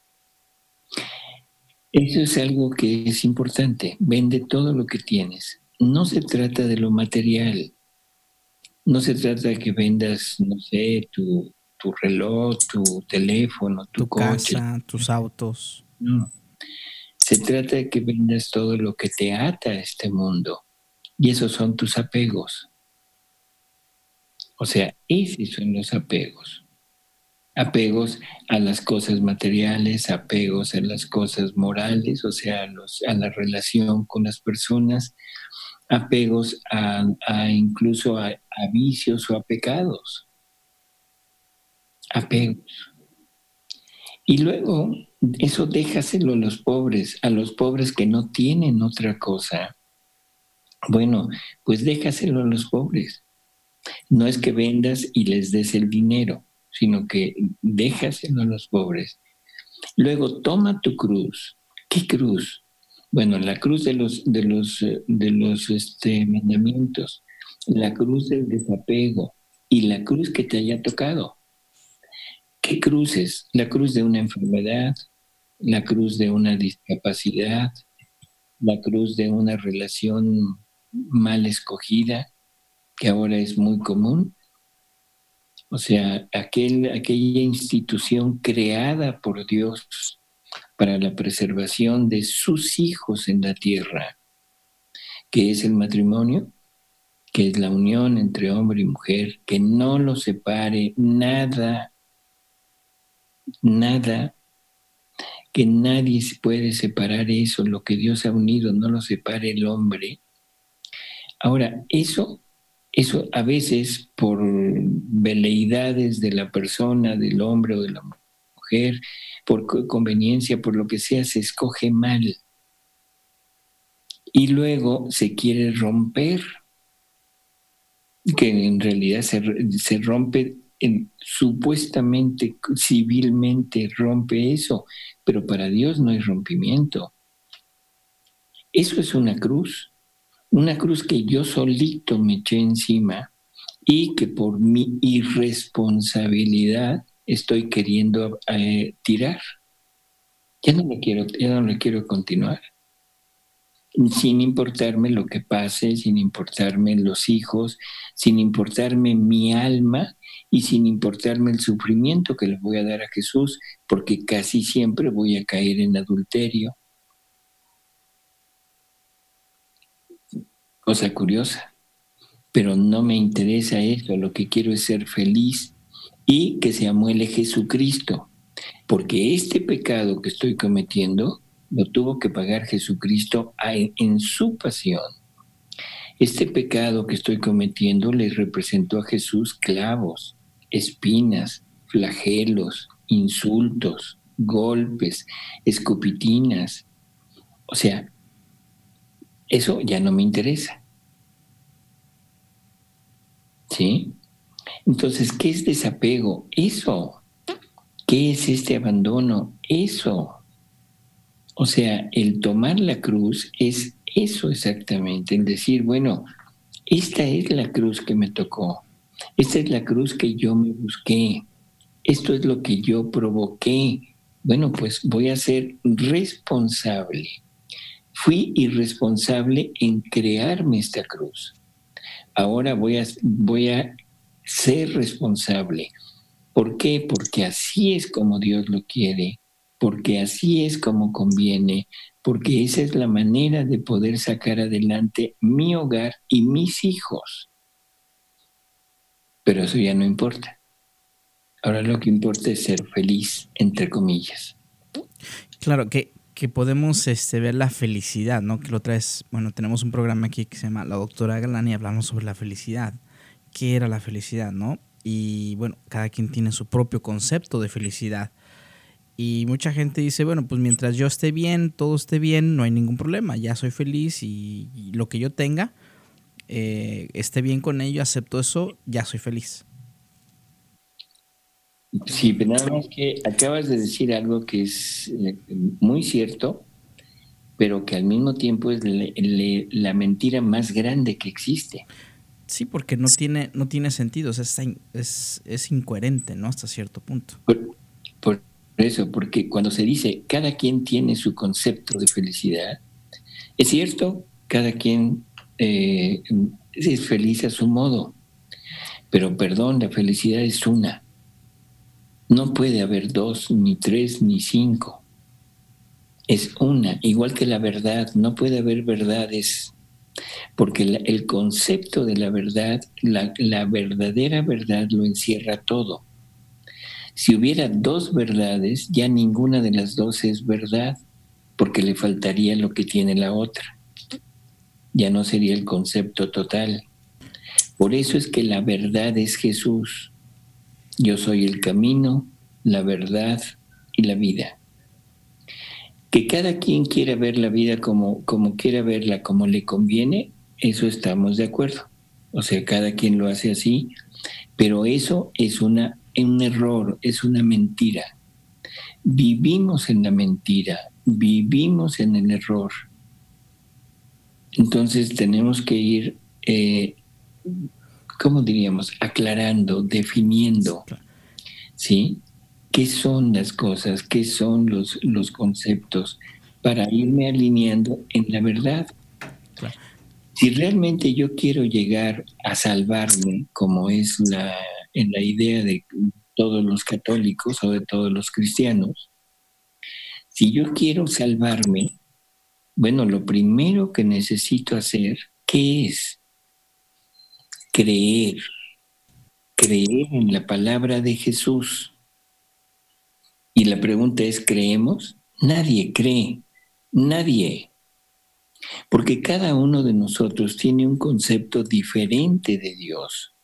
Eso es algo que es importante, vende todo lo que tienes. No se trata de lo material, no se trata de que vendas, no sé, tu, tu reloj, tu teléfono, tu, tu coche. casa, tus autos. No, se trata de que vendas todo lo que te ata a este mundo. Y esos son tus apegos. O sea, esos son los apegos. Apegos a las cosas materiales, apegos a las cosas morales, o sea, a, los, a la relación con las personas, apegos a, a incluso a, a vicios o a pecados. Apegos. Y luego, eso déjaselo a los pobres, a los pobres que no tienen otra cosa. Bueno, pues déjaselo a los pobres. No es que vendas y les des el dinero, sino que déjaselo a los pobres. Luego toma tu cruz. ¿Qué cruz? Bueno, la cruz de los, de los, de los este, mandamientos, la cruz del desapego y la cruz que te haya tocado. ¿Qué cruces? La cruz de una enfermedad, la cruz de una discapacidad, la cruz de una relación mal escogida, que ahora es muy común. O sea, aquel, aquella institución creada por Dios para la preservación de sus hijos en la tierra, que es el matrimonio, que es la unión entre hombre y mujer, que no lo separe nada, nada, que nadie puede separar eso, lo que Dios ha unido, no lo separe el hombre. Ahora, eso, eso a veces por veleidades de la persona, del hombre o de la mujer, por conveniencia, por lo que sea, se escoge mal. Y luego se quiere romper, que en realidad se, se rompe, en, supuestamente, civilmente rompe eso, pero para Dios no hay rompimiento. Eso es una cruz. Una cruz que yo solito me eché encima y que por mi irresponsabilidad estoy queriendo eh, tirar. Ya no le quiero, ya no le quiero continuar. Sin importarme lo que pase, sin importarme los hijos, sin importarme mi alma y sin importarme el sufrimiento que le voy a dar a Jesús, porque casi siempre voy a caer en adulterio. Cosa curiosa, pero no me interesa eso, lo que quiero es ser feliz y que se amuele Jesucristo, porque este pecado que estoy cometiendo lo tuvo que pagar Jesucristo en su pasión. Este pecado que estoy cometiendo le representó a Jesús clavos, espinas, flagelos, insultos, golpes, escupitinas. O sea, eso ya no me interesa. ¿Sí? Entonces, ¿qué es desapego? Eso. ¿Qué es este abandono? Eso. O sea, el tomar la cruz es eso exactamente, el decir, bueno, esta es la cruz que me tocó, esta es la cruz que yo me busqué, esto es lo que yo provoqué. Bueno, pues voy a ser responsable. Fui irresponsable en crearme esta cruz. Ahora voy a, voy a ser responsable. ¿Por qué? Porque así es como Dios lo quiere, porque así es como conviene, porque esa es la manera de poder sacar adelante mi hogar y mis hijos. Pero eso ya no importa. Ahora lo que importa es ser feliz, entre comillas. Claro, que, que podemos este, ver la felicidad, ¿no? Que la otra vez, bueno, tenemos un programa aquí que se llama La Doctora Galán y hablamos sobre la felicidad. ¿Qué era la felicidad, no? Y bueno, cada quien tiene su propio concepto de felicidad. Y mucha gente dice, bueno, pues mientras yo esté bien, todo esté bien, no hay ningún problema. Ya soy feliz y, y lo que yo tenga, eh, esté bien con ello, acepto eso, ya soy feliz. Sí, pero nada más que acabas de decir algo que es muy cierto, pero que al mismo tiempo es le, le, la mentira más grande que existe. Sí, porque no tiene, no tiene sentido, o sea, es, es, es incoherente, ¿no? Hasta cierto punto. Por, por eso, porque cuando se dice cada quien tiene su concepto de felicidad, es cierto, cada quien eh, es feliz a su modo, pero perdón, la felicidad es una. No puede haber dos, ni tres, ni cinco. Es una, igual que la verdad. No puede haber verdades, porque la, el concepto de la verdad, la, la verdadera verdad lo encierra todo. Si hubiera dos verdades, ya ninguna de las dos es verdad, porque le faltaría lo que tiene la otra. Ya no sería el concepto total. Por eso es que la verdad es Jesús. Yo soy el camino, la verdad y la vida. Que cada quien quiera ver la vida como, como quiera verla, como le conviene, eso estamos de acuerdo. O sea, cada quien lo hace así, pero eso es una, un error, es una mentira. Vivimos en la mentira, vivimos en el error. Entonces tenemos que ir, eh, ¿cómo diríamos? Aclarando, definiendo, ¿sí? ¿Qué son las cosas? ¿Qué son los, los conceptos? Para irme alineando en la verdad. Claro. Si realmente yo quiero llegar a salvarme, como es la, en la idea de todos los católicos o de todos los cristianos, si yo quiero salvarme, bueno, lo primero que necesito hacer, ¿qué es? Creer. Creer en la palabra de Jesús. Y la pregunta es, ¿creemos? Nadie cree, nadie. Porque cada uno de nosotros tiene un concepto diferente de Dios.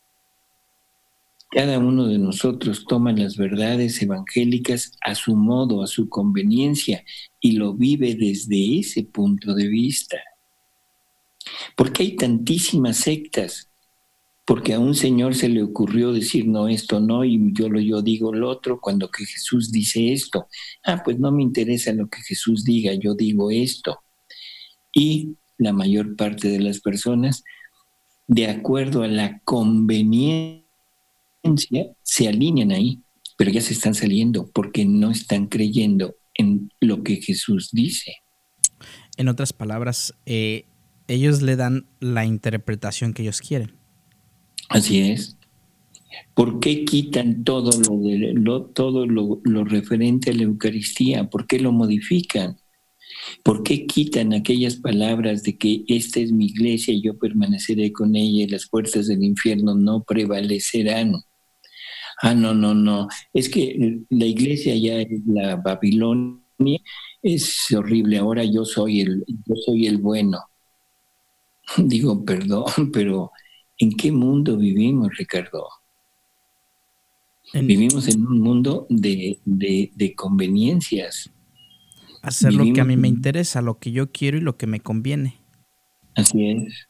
Cada uno de nosotros toma las verdades evangélicas a su modo, a su conveniencia, y lo vive desde ese punto de vista. ¿Por qué hay tantísimas sectas? Porque a un señor se le ocurrió decir, no, esto no, y yo, lo, yo digo lo otro, cuando que Jesús dice esto. Ah, pues no me interesa lo que Jesús diga, yo digo esto. Y la mayor parte de las personas, de acuerdo a la conveniencia, se alinean ahí, pero ya se están saliendo porque no están creyendo en lo que Jesús dice. En otras palabras, eh, ellos le dan la interpretación que ellos quieren. Así es. ¿Por qué quitan todo lo, de, lo, todo lo, lo referente a la Eucaristía? ¿Por qué lo modifican? ¿Por qué quitan aquellas palabras de que esta es mi iglesia y yo permaneceré con ella y las puertas del infierno no prevalecerán? Ah, no, no, no. Es que la iglesia ya es la Babilonia, es horrible. Ahora yo soy el, yo soy el bueno. Digo, perdón, pero ¿en qué mundo vivimos, Ricardo? En... Vivimos en un mundo de, de, de conveniencias. Hacer vivimos lo que a mí me interesa, lo que yo quiero y lo que me conviene. Así es.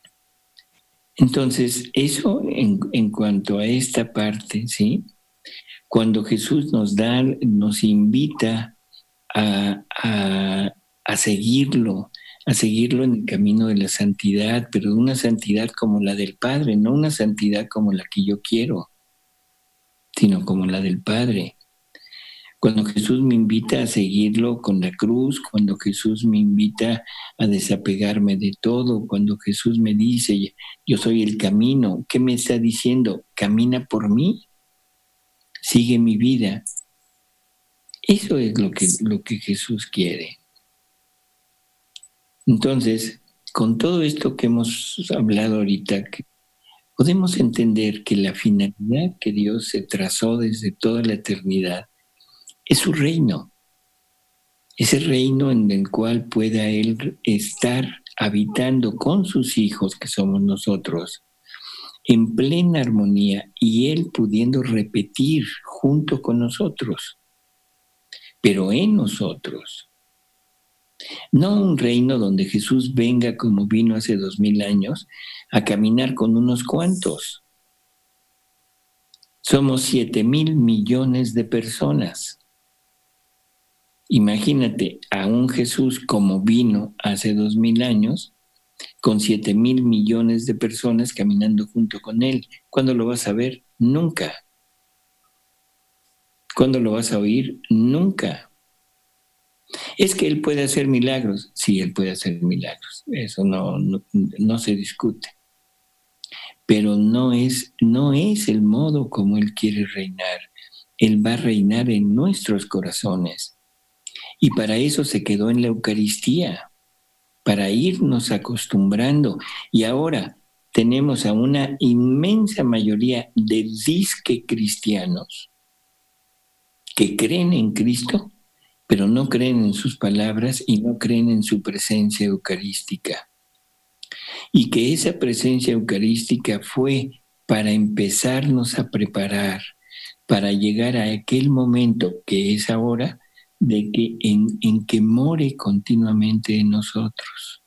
Entonces, eso en, en cuanto a esta parte, ¿sí? Cuando Jesús nos da, nos invita a, a, a seguirlo, a seguirlo en el camino de la santidad, pero de una santidad como la del Padre, no una santidad como la que yo quiero, sino como la del Padre. Cuando Jesús me invita a seguirlo con la cruz, cuando Jesús me invita a desapegarme de todo, cuando Jesús me dice, yo soy el camino, ¿qué me está diciendo? ¿Camina por mí? sigue mi vida. Eso es lo que, lo que Jesús quiere. Entonces, con todo esto que hemos hablado ahorita, que podemos entender que la finalidad que Dios se trazó desde toda la eternidad es su reino. Ese reino en el cual pueda Él estar habitando con sus hijos, que somos nosotros, en plena armonía, y Él pudiendo repetir junto con nosotros, pero en nosotros. No un reino donde Jesús venga como vino hace dos mil años a caminar con unos cuantos. Somos siete mil millones de personas. Imagínate a un Jesús como vino hace dos mil años, con siete mil millones de personas caminando junto con Él. ¿Cuándo lo vas a ver? Nunca. ¿Cuándo lo vas a oír? Nunca. ¿Es que Él puede hacer milagros? Sí, Él puede hacer milagros. Eso no, no, no se discute. Pero no es, no es el modo como Él quiere reinar. Él va a reinar en nuestros corazones. Y para eso se quedó en la Eucaristía, para irnos acostumbrando. Y ahora tenemos a una inmensa mayoría de disque cristianos que creen en Cristo, pero no creen en sus palabras y no creen en su presencia eucarística. Y que esa presencia eucarística fue para empezarnos a preparar, para llegar a aquel momento que es ahora, de que en, en que more continuamente en nosotros.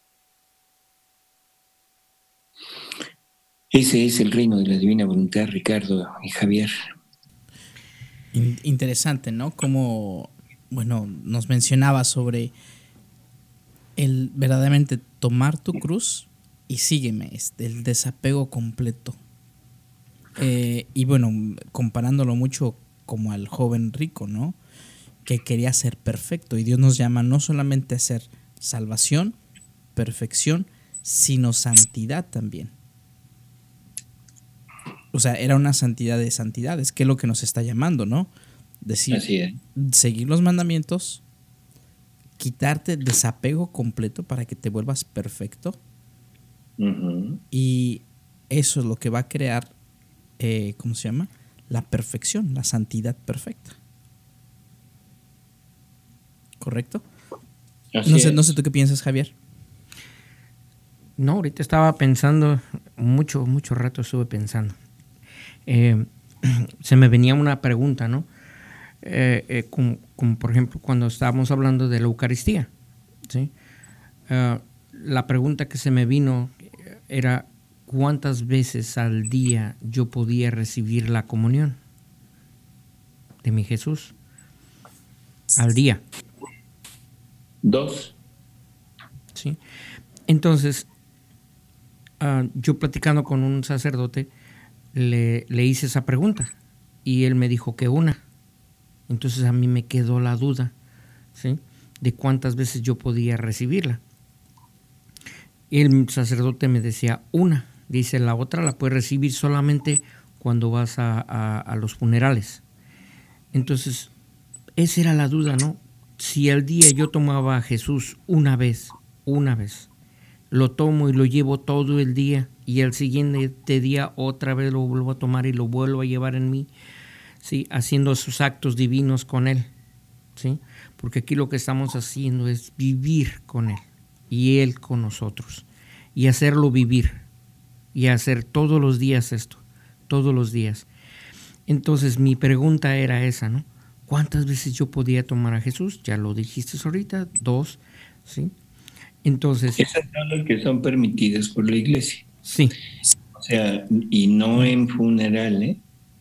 Ese es el reino de la divina voluntad, Ricardo y Javier. Interesante, ¿no? Como, bueno, nos mencionaba sobre el verdaderamente tomar tu cruz y sígueme, el desapego completo. Eh, y bueno, comparándolo mucho como al joven rico, ¿no? Que quería ser perfecto, y Dios nos llama no solamente a ser salvación, perfección, sino santidad también. O sea, era una santidad de santidades, que es lo que nos está llamando, ¿no? Decir, así es. Seguir los mandamientos, quitarte desapego completo para que te vuelvas perfecto. Uh-huh. Y eso es lo que va a crear, eh, ¿cómo se llama? La perfección, la santidad perfecta. ¿Correcto? Así no sé, es. no sé tú qué piensas, Javier. No, ahorita estaba pensando, mucho, mucho rato estuve pensando. Eh, se me venía una pregunta, ¿no? Eh, eh, como, como por ejemplo cuando estábamos hablando de la Eucaristía, ¿sí? Uh, la pregunta que se me vino era ¿cuántas veces al día yo podía recibir la comunión de mi Jesús? Al día. Dos. Sí. Entonces, uh, yo platicando con un sacerdote, le, le hice esa pregunta y él me dijo que una. Entonces a mí me quedó la duda, ¿sí? De cuántas veces yo podía recibirla. Y el sacerdote me decía una. Dice, la otra la puedes recibir solamente cuando vas a, a, a los funerales. Entonces, esa era la duda, ¿no? Si al día yo tomaba a Jesús una vez, una vez, lo tomo y lo llevo todo el día, y al siguiente día otra vez lo vuelvo a tomar y lo vuelvo a llevar en mí, ¿sí? Haciendo sus actos divinos con Él, ¿sí? Porque aquí lo que estamos haciendo es vivir con Él y Él con nosotros, y hacerlo vivir, y hacer todos los días esto, todos los días. Entonces mi pregunta era esa, ¿no? ¿Cuántas veces yo podía tomar a Jesús? Ya lo dijiste ahorita, dos, ¿sí? Entonces... Esas son las que son permitidas por la iglesia. Sí. O sea, y no en funeral, ¿eh?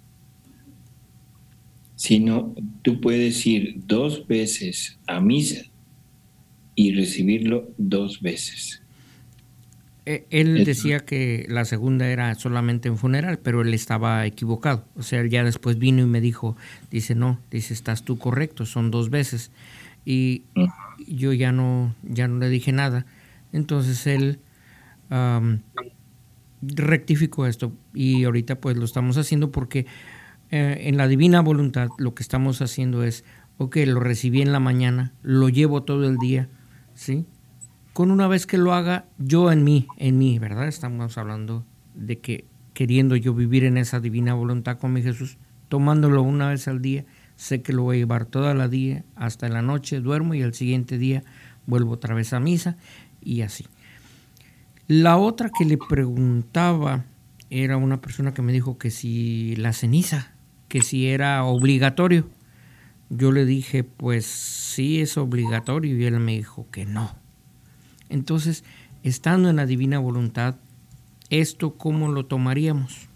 Sino tú puedes ir dos veces a misa y recibirlo dos veces. Él decía que la segunda era solamente en funeral, pero él estaba equivocado. O sea, él ya después vino y me dijo, dice, no, dice, estás tú correcto, son dos veces. Y uh-huh. yo ya no, ya no le dije nada. Entonces él um, rectificó esto y ahorita pues lo estamos haciendo porque eh, en la divina voluntad lo que estamos haciendo es, ok, lo recibí en la mañana, lo llevo todo el día, ¿sí? Con una vez que lo haga, yo en mí, en mí, ¿verdad? Estamos hablando de que queriendo yo vivir en esa divina voluntad con mi Jesús, tomándolo una vez al día, sé que lo voy a llevar toda la día, hasta la noche duermo y el siguiente día vuelvo otra vez a misa y así. La otra que le preguntaba era una persona que me dijo que si la ceniza, que si era obligatorio. Yo le dije, pues sí es obligatorio, y él me dijo que no. Entonces, estando en la divina voluntad, ¿esto cómo lo tomaríamos?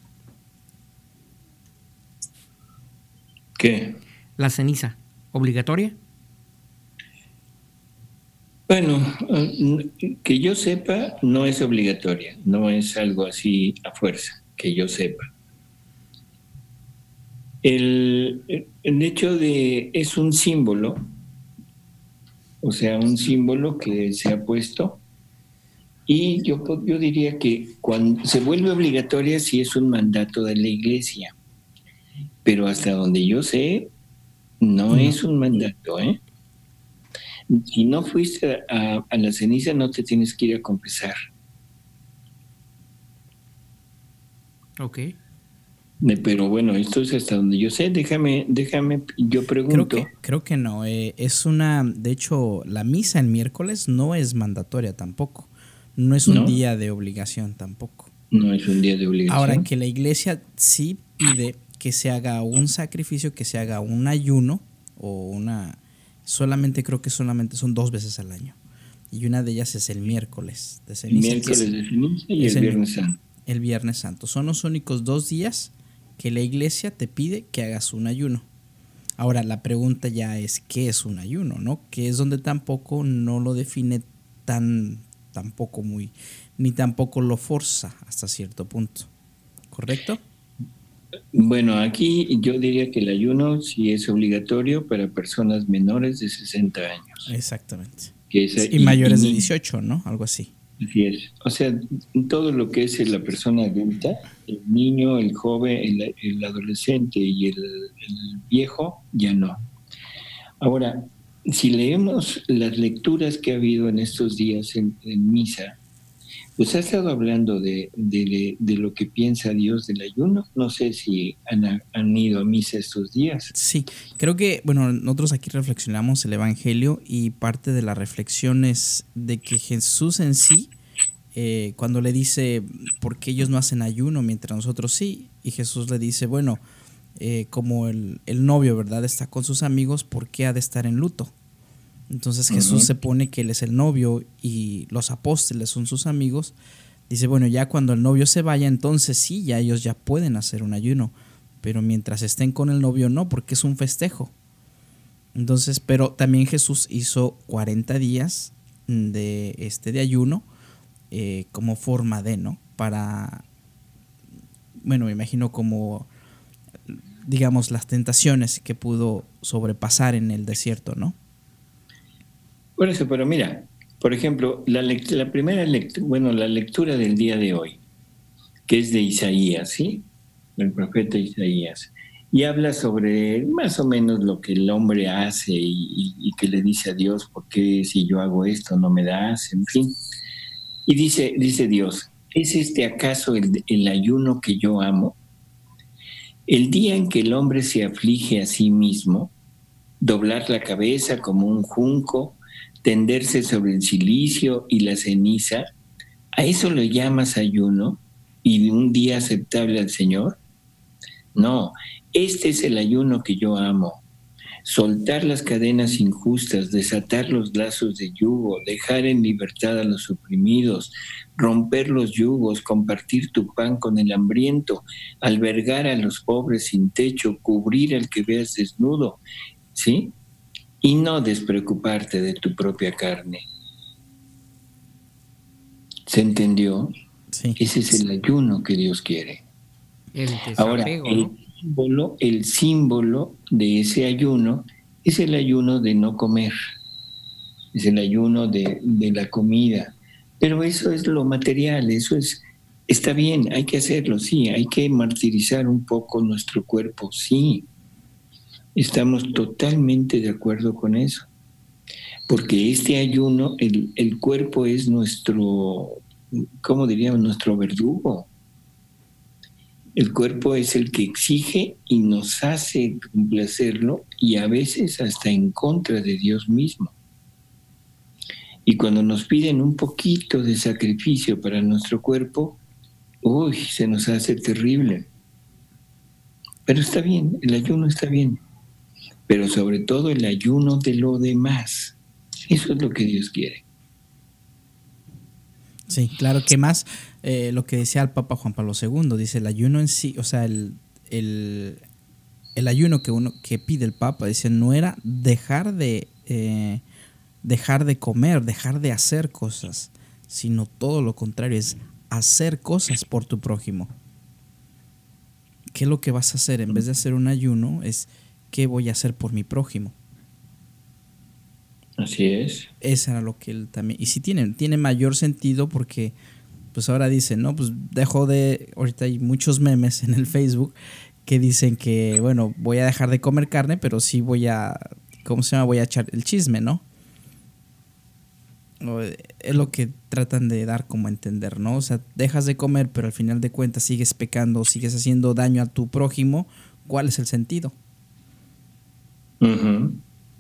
¿Qué? La ceniza, ¿obligatoria? Bueno, que yo sepa, no es obligatoria, no es algo así a fuerza, que yo sepa. El, el hecho de, es un símbolo, o sea, un símbolo que se ha puesto, y yo, yo diría que cuando se vuelve obligatoria sí es un mandato de la Iglesia, pero hasta donde yo sé, no, no. es un mandato, ¿eh? Si no fuiste a, a la ceniza, no te tienes que ir a confesar. Ok. Pero bueno, esto es hasta donde yo sé. Déjame, déjame, yo pregunto. Creo que, creo que no. Eh, es una, de hecho, la misa el miércoles no es mandatoria tampoco. No es un ¿No? día de obligación tampoco. No es un día de obligación. Ahora, que la iglesia sí pide que se haga un sacrificio, que se haga un ayuno o una... Solamente creo que solamente son dos veces al año. Y una de ellas es el miércoles de ceniza. El miércoles es, de ceniza y el, el Viernes Santo. El Viernes Santo. Son los únicos dos días que la iglesia te pide que hagas un ayuno. Ahora, la pregunta ya es, ¿qué es un ayuno, no? Que es donde tampoco no lo define tan, tampoco muy, ni tampoco lo forza hasta cierto punto. ¿Correcto? Bueno, aquí yo diría que el ayuno sí es obligatorio para personas menores de sesenta años. Exactamente. Que es, y, y mayores y, de dieciocho, ¿no? Algo así. Así es. O sea, todo lo que es la persona adulta, el niño, el joven, el, el adolescente y el, el viejo, ya no. Ahora, si leemos las lecturas que ha habido en estos días en, en misa, pues ha estado hablando de, de, de lo que piensa Dios del ayuno. No sé si han, han ido a misa estos días. Sí, creo que, bueno, nosotros aquí reflexionamos el Evangelio y parte de la reflexión es de que Jesús en sí, eh, cuando le dice, ¿por qué ellos no hacen ayuno mientras nosotros sí? Y Jesús le dice, bueno, eh, como el, el novio, ¿verdad?, está con sus amigos, ¿por qué ha de estar en luto? Entonces Jesús uh-huh. se pone que él es el novio y los apóstoles son sus amigos. Dice, bueno, ya cuando el novio se vaya, entonces sí, ya ellos ya pueden hacer un ayuno. Pero mientras estén con el novio no, porque es un festejo. Entonces, pero también Jesús hizo cuarenta días de, este, de ayuno eh, como forma de, ¿no? Para, bueno, me imagino como, digamos, las tentaciones que pudo sobrepasar en el desierto, ¿no? Por eso, pero mira, por ejemplo, la, lect- la primera lectura, bueno, la lectura del día de hoy, que es de Isaías, ¿sí? El profeta Isaías, y habla sobre más o menos lo que el hombre hace y, y, y que le dice a Dios, ¿por qué si yo hago esto no me das? En fin. Y dice, dice Dios, ¿es este acaso el, el ayuno que yo amo? El día en que el hombre se aflige a sí mismo, doblar la cabeza como un junco, tenderse sobre el cilicio y la ceniza, ¿a eso lo llamas ayuno y un día aceptable al Señor? No, este es el ayuno que yo amo. Soltar las cadenas injustas, desatar los lazos de yugo, dejar en libertad a los oprimidos, romper los yugos, compartir tu pan con el hambriento, albergar a los pobres sin techo, cubrir al que veas desnudo, ¿sí? Y no despreocuparte de tu propia carne. ¿Se entendió? Sí. Ese es el ayuno que Dios quiere. El Ahora, el símbolo, el símbolo de ese ayuno es el ayuno de no comer. Es el ayuno de, de la comida. Pero eso es lo material, eso es, Está bien, hay que hacerlo, sí, hay que martirizar un poco nuestro cuerpo, sí. Estamos totalmente de acuerdo con eso. Porque este ayuno, el, el cuerpo es nuestro, ¿cómo diríamos? Nuestro verdugo. El cuerpo es el que exige y nos hace complacerlo y a veces hasta en contra de Dios mismo. Y cuando nos piden un poquito de sacrificio para nuestro cuerpo, uy, se nos hace terrible. Pero está bien, el ayuno está bien. Pero sobre todo el ayuno de lo demás. Eso es lo que Dios quiere. Sí, claro, que más eh, lo que decía el Papa Juan Pablo segundo, dice el ayuno en sí, o sea, el, el, el ayuno que uno que pide el Papa, dice, no era dejar de eh, dejar de comer, dejar de hacer cosas, sino todo lo contrario, es hacer cosas por tu prójimo. ¿Qué es lo que vas a hacer? En vez de hacer un ayuno, es ¿qué voy a hacer por mi prójimo? Así es. Eso era lo que él también... Y sí tiene, tiene mayor sentido porque pues ahora dicen, no, pues dejo de... Ahorita hay muchos memes en el Facebook que dicen que, bueno, voy a dejar de comer carne, pero sí voy a... ¿Cómo se llama? Voy a echar el chisme, ¿no? Es lo que tratan de dar como a entender, ¿no? O sea, dejas de comer, pero al final de cuentas sigues pecando, sigues haciendo daño a tu prójimo. ¿Cuál es el sentido? Uh-huh.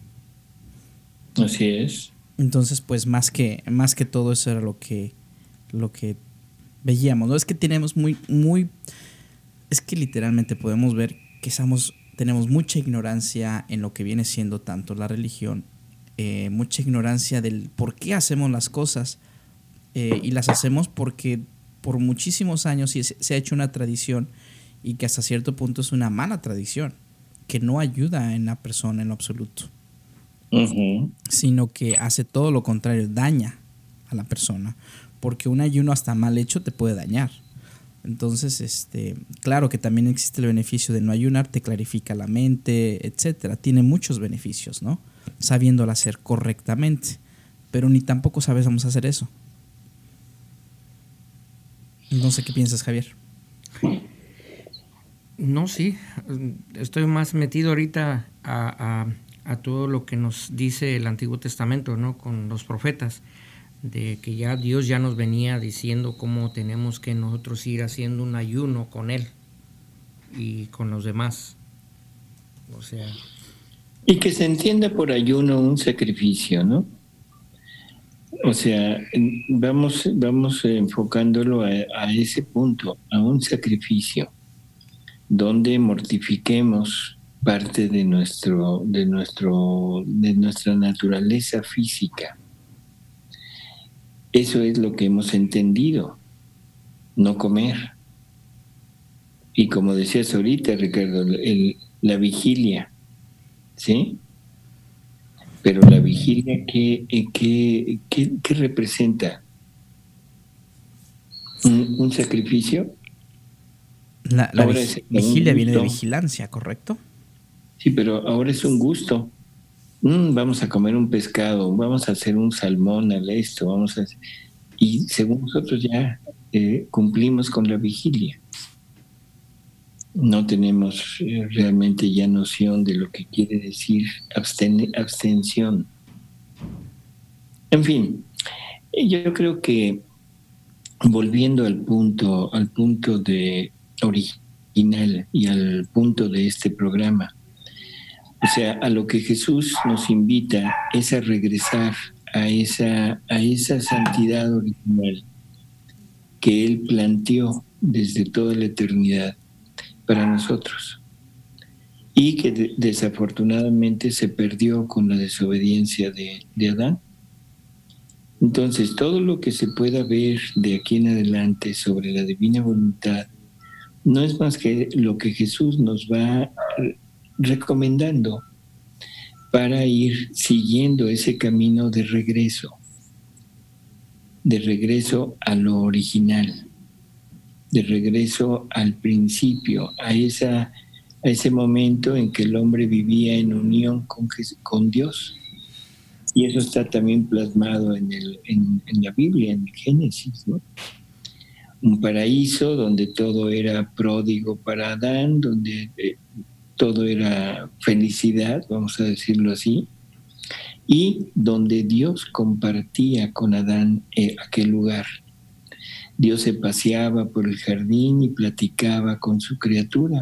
Así es. Entonces, pues más que, más que todo eso era lo que, lo que veíamos, ¿no? Es que tenemos muy, muy, es que literalmente podemos ver que somos, tenemos mucha ignorancia en lo que viene siendo tanto la religión, eh, mucha ignorancia del por qué hacemos las cosas, eh, y las hacemos porque por muchísimos años se, se ha hecho una tradición y que hasta cierto punto es una mala tradición, que no ayuda en la persona en lo absoluto. Uh-huh. Sino que hace todo lo contrario, daña a la persona, porque un ayuno hasta mal hecho te puede dañar. Entonces, este, claro que también existe el beneficio de no ayunar, te clarifica la mente, etcétera. Tiene muchos beneficios, ¿no? Sabiéndolo hacer correctamente, pero ni tampoco sabemos hacer eso. No sé qué piensas, Javier. No, sí, estoy más metido ahorita a, a a todo lo que nos dice el Antiguo Testamento, ¿no? Con los profetas, de que ya Dios ya nos venía diciendo cómo tenemos que nosotros ir haciendo un ayuno con Él y con los demás. O sea... Y que se entienda por ayuno un sacrificio, ¿no? O sea, vamos, vamos enfocándolo a, a ese punto, a un sacrificio, donde mortifiquemos parte de nuestro, de nuestro, de nuestra naturaleza física. Eso es lo que hemos entendido, no comer. Y como decías ahorita, Ricardo, el, la vigilia, ¿sí? Pero la vigilia, ¿qué, qué, qué, qué representa? ¿Un, un sacrificio? La, la vig- vigilia viene de vigilancia, ¿correcto? Sí, pero ahora es un gusto. Mm, vamos a comer un pescado, vamos a hacer un salmón al esto, vamos a hacer... Y según nosotros ya eh, cumplimos con la vigilia. No tenemos eh, realmente ya noción de lo que quiere decir absten- abstención. En fin, yo creo que volviendo al punto, al punto de original y al punto de este programa, o sea, a lo que Jesús nos invita es a regresar a esa, a esa santidad original que Él planteó desde toda la eternidad para nosotros y que de, desafortunadamente se perdió con la desobediencia de, de Adán. Entonces, todo lo que se pueda ver de aquí en adelante sobre la divina voluntad no es más que lo que Jesús nos va recomendando para ir siguiendo ese camino de regreso, de regreso a lo original, de regreso al principio, a, esa, a ese momento en que el hombre vivía en unión con, con Dios. Y eso está también plasmado en, el, en, en la Biblia, en el Génesis, ¿no? un paraíso donde todo era pródigo para Adán, donde eh, todo era felicidad, vamos a decirlo así, y donde Dios compartía con Adán eh, aquel lugar. Dios se paseaba por el jardín y platicaba con su criatura.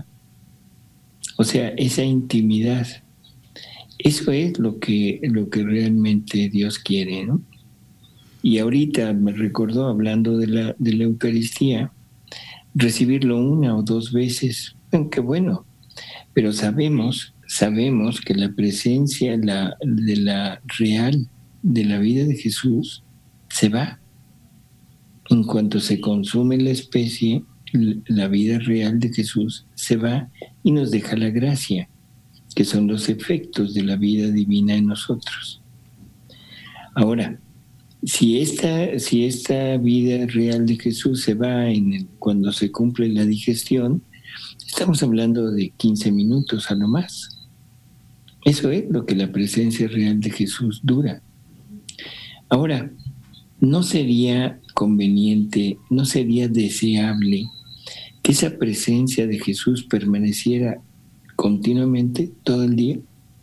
O sea, esa intimidad, eso es lo que, lo que realmente Dios quiere, ¿no? Y ahorita me recordó, hablando de la, de la Eucaristía, recibirlo una o dos veces, bueno, qué bueno, pero sabemos, sabemos que la presencia la, de la real de la vida de Jesús se va. En cuanto se consume la especie, la vida real de Jesús se va y nos deja la gracia, que son los efectos de la vida divina en nosotros. Ahora, si esta, si esta vida real de Jesús se va en el, cuando se cumple la digestión, estamos hablando de quince minutos a lo más. Eso es lo que la presencia real de Jesús dura. Ahora, ¿no sería conveniente, no sería deseable que esa presencia de Jesús permaneciera continuamente todo el día?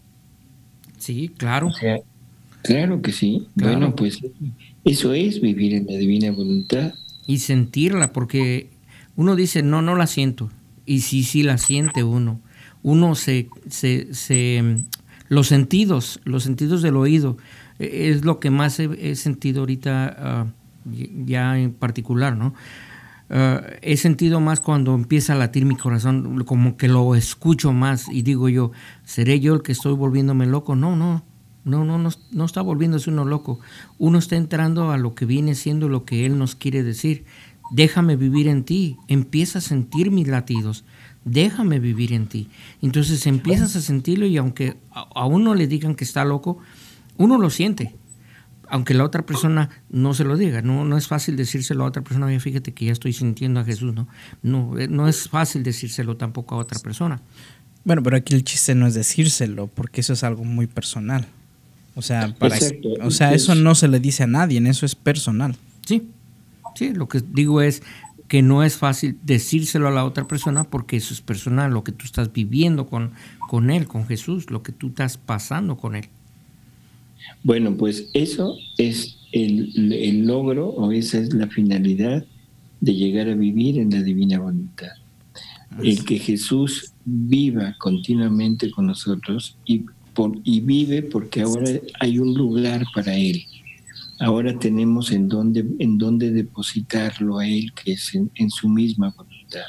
Sí, claro. O sea, claro que sí. Claro. Bueno, pues eso es vivir en la divina voluntad. Y sentirla, porque uno dice, no, no la siento. Y sí, sí la siente uno. Uno se, se, se los sentidos, los sentidos del oído, es lo que más he, he sentido ahorita, uh, ya en particular, ¿no? Uh, he sentido más cuando empieza a latir mi corazón, como que lo escucho más y digo yo, ¿seré yo el que estoy volviéndome loco? No, no, no, no, no, no está volviéndose uno loco. Uno está entrando a lo que viene siendo lo que Él nos quiere decir. Déjame vivir en ti, empieza a sentir mis latidos, déjame vivir en ti. Entonces empiezas a sentirlo y aunque a, a uno le digan que está loco, uno lo siente, aunque la otra persona no se lo diga. No, no es fácil decírselo a otra persona, oye, fíjate que ya estoy sintiendo a Jesús, ¿no? No, no es fácil decírselo tampoco a otra persona. Bueno, pero aquí el chiste no es decírselo, porque eso es algo muy personal. O sea, para, Exacto. o sea, eso no se le dice a nadie, eso es personal. Sí, sí, lo que digo es que no es fácil decírselo a la otra persona porque eso es personal, lo que tú estás viviendo con, con Él, con Jesús, lo que tú estás pasando con Él. Bueno, pues eso es el, el logro, o esa es la finalidad de llegar a vivir en la divina voluntad. El que Jesús viva continuamente con nosotros y, por, y vive porque ahora hay un lugar para Él. Ahora tenemos en dónde, en dónde depositarlo a Él, que es en, en su misma voluntad.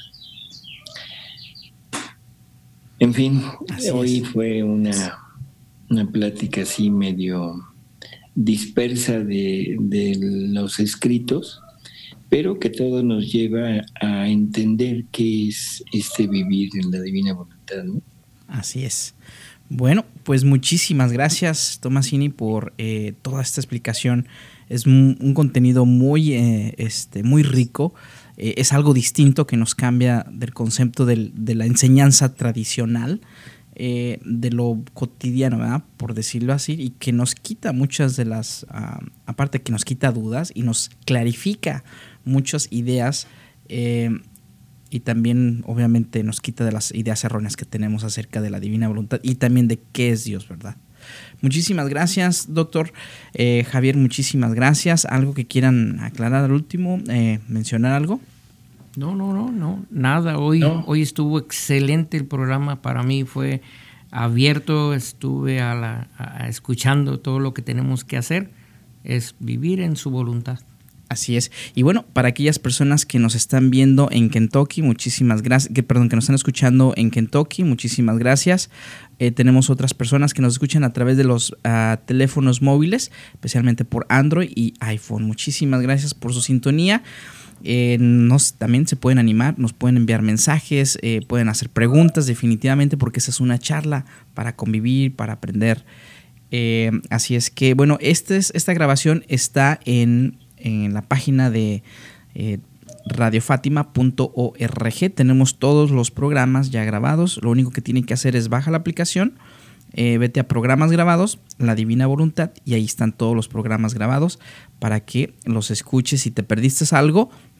En fin, así hoy es. Fue una... una plática así medio dispersa de, de los escritos, pero que todo nos lleva a entender qué es este vivir en la divina voluntad, ¿no? Así es. Bueno, pues muchísimas gracias, Tomasini, por eh, toda esta explicación. Es un, un contenido muy, eh, este, muy rico. Eh, es algo distinto que nos cambia del concepto del, de la enseñanza tradicional. Eh, de lo cotidiano, ¿verdad? Por decirlo así, y que nos quita muchas de las, uh, aparte que nos quita dudas y nos clarifica muchas ideas, eh, y también obviamente nos quita de las ideas erróneas que tenemos acerca de la divina voluntad y también de qué es Dios, ¿verdad? Muchísimas gracias, doctor eh, Javier, muchísimas gracias. ¿Algo que quieran aclarar al último? Eh, ¿mencionar algo? No, no, no, no, nada. Hoy, no. hoy estuvo excelente el programa. Para mí fue abierto, estuve a la, a escuchando todo lo que tenemos que hacer, es vivir en su voluntad. Así es. Y bueno, para aquellas personas que nos están viendo en Kentucky, muchísimas gracias, que, perdón, que nos están escuchando en Kentucky, muchísimas gracias. Eh, tenemos otras personas que nos escuchan a través de los uh, teléfonos móviles, especialmente por Android y iPhone. Muchísimas gracias por su sintonía. Eh, nos, también se pueden animar, nos pueden enviar mensajes, eh, pueden hacer preguntas definitivamente, porque esa es una charla para convivir, para aprender. Eh, así es que, bueno, este es, esta grabación está en, en la página de eh, radio fatima punto org. Tenemos todos los programas ya grabados. Lo único que tienen que hacer es bajar la aplicación, eh, vete a programas grabados, La Divina Voluntad, y ahí están todos los programas grabados para que los escuches. Si te perdiste algo,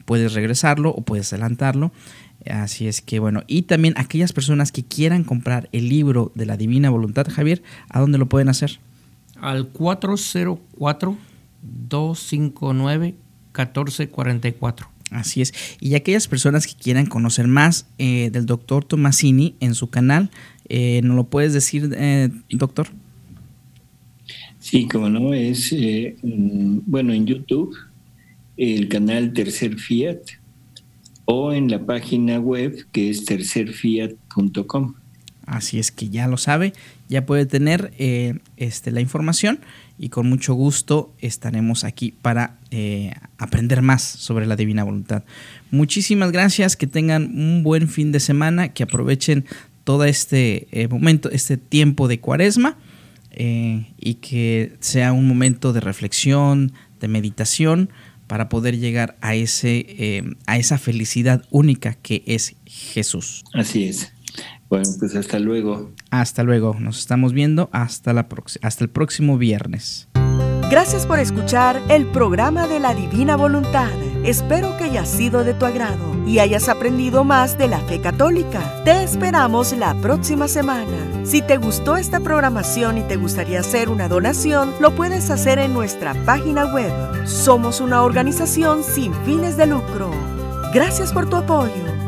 puedes regresarlo o puedes adelantarlo. Así es que bueno, y también aquellas personas que quieran comprar el libro de la Divina Voluntad, Javier, ¿a dónde lo pueden hacer? Al cuatro cero cuatro, dos cinco nueve, uno cuatro cuatro cuatro. Así es. Y aquellas personas que quieran conocer más eh, del doctor Tomasini en su canal, eh, ¿nos lo puedes decir, eh, doctor? Sí, como no, es, eh, bueno, en YouTube, el canal Tercer Fiat, o en la página web que es tercer fiat punto com. Así es que ya lo sabe, ya puede tener eh, este, la información y con mucho gusto estaremos aquí para eh, aprender más sobre la Divina Voluntad. Muchísimas gracias, que tengan un buen fin de semana, que aprovechen todo este eh, momento, este tiempo de Cuaresma eh, y que sea un momento de reflexión, de meditación, para poder llegar a ese eh, a esa felicidad única que es Jesús. Así es. Bueno, pues hasta luego. Hasta luego. Nos estamos viendo hasta la prox- hasta el próximo viernes. Gracias por escuchar el programa de la Divina Voluntad. Espero que haya sido de tu agrado y hayas aprendido más de la fe católica. Te esperamos la próxima semana. Si te gustó esta programación y te gustaría hacer una donación, lo puedes hacer en nuestra página web. Somos una organización sin fines de lucro. Gracias por tu apoyo.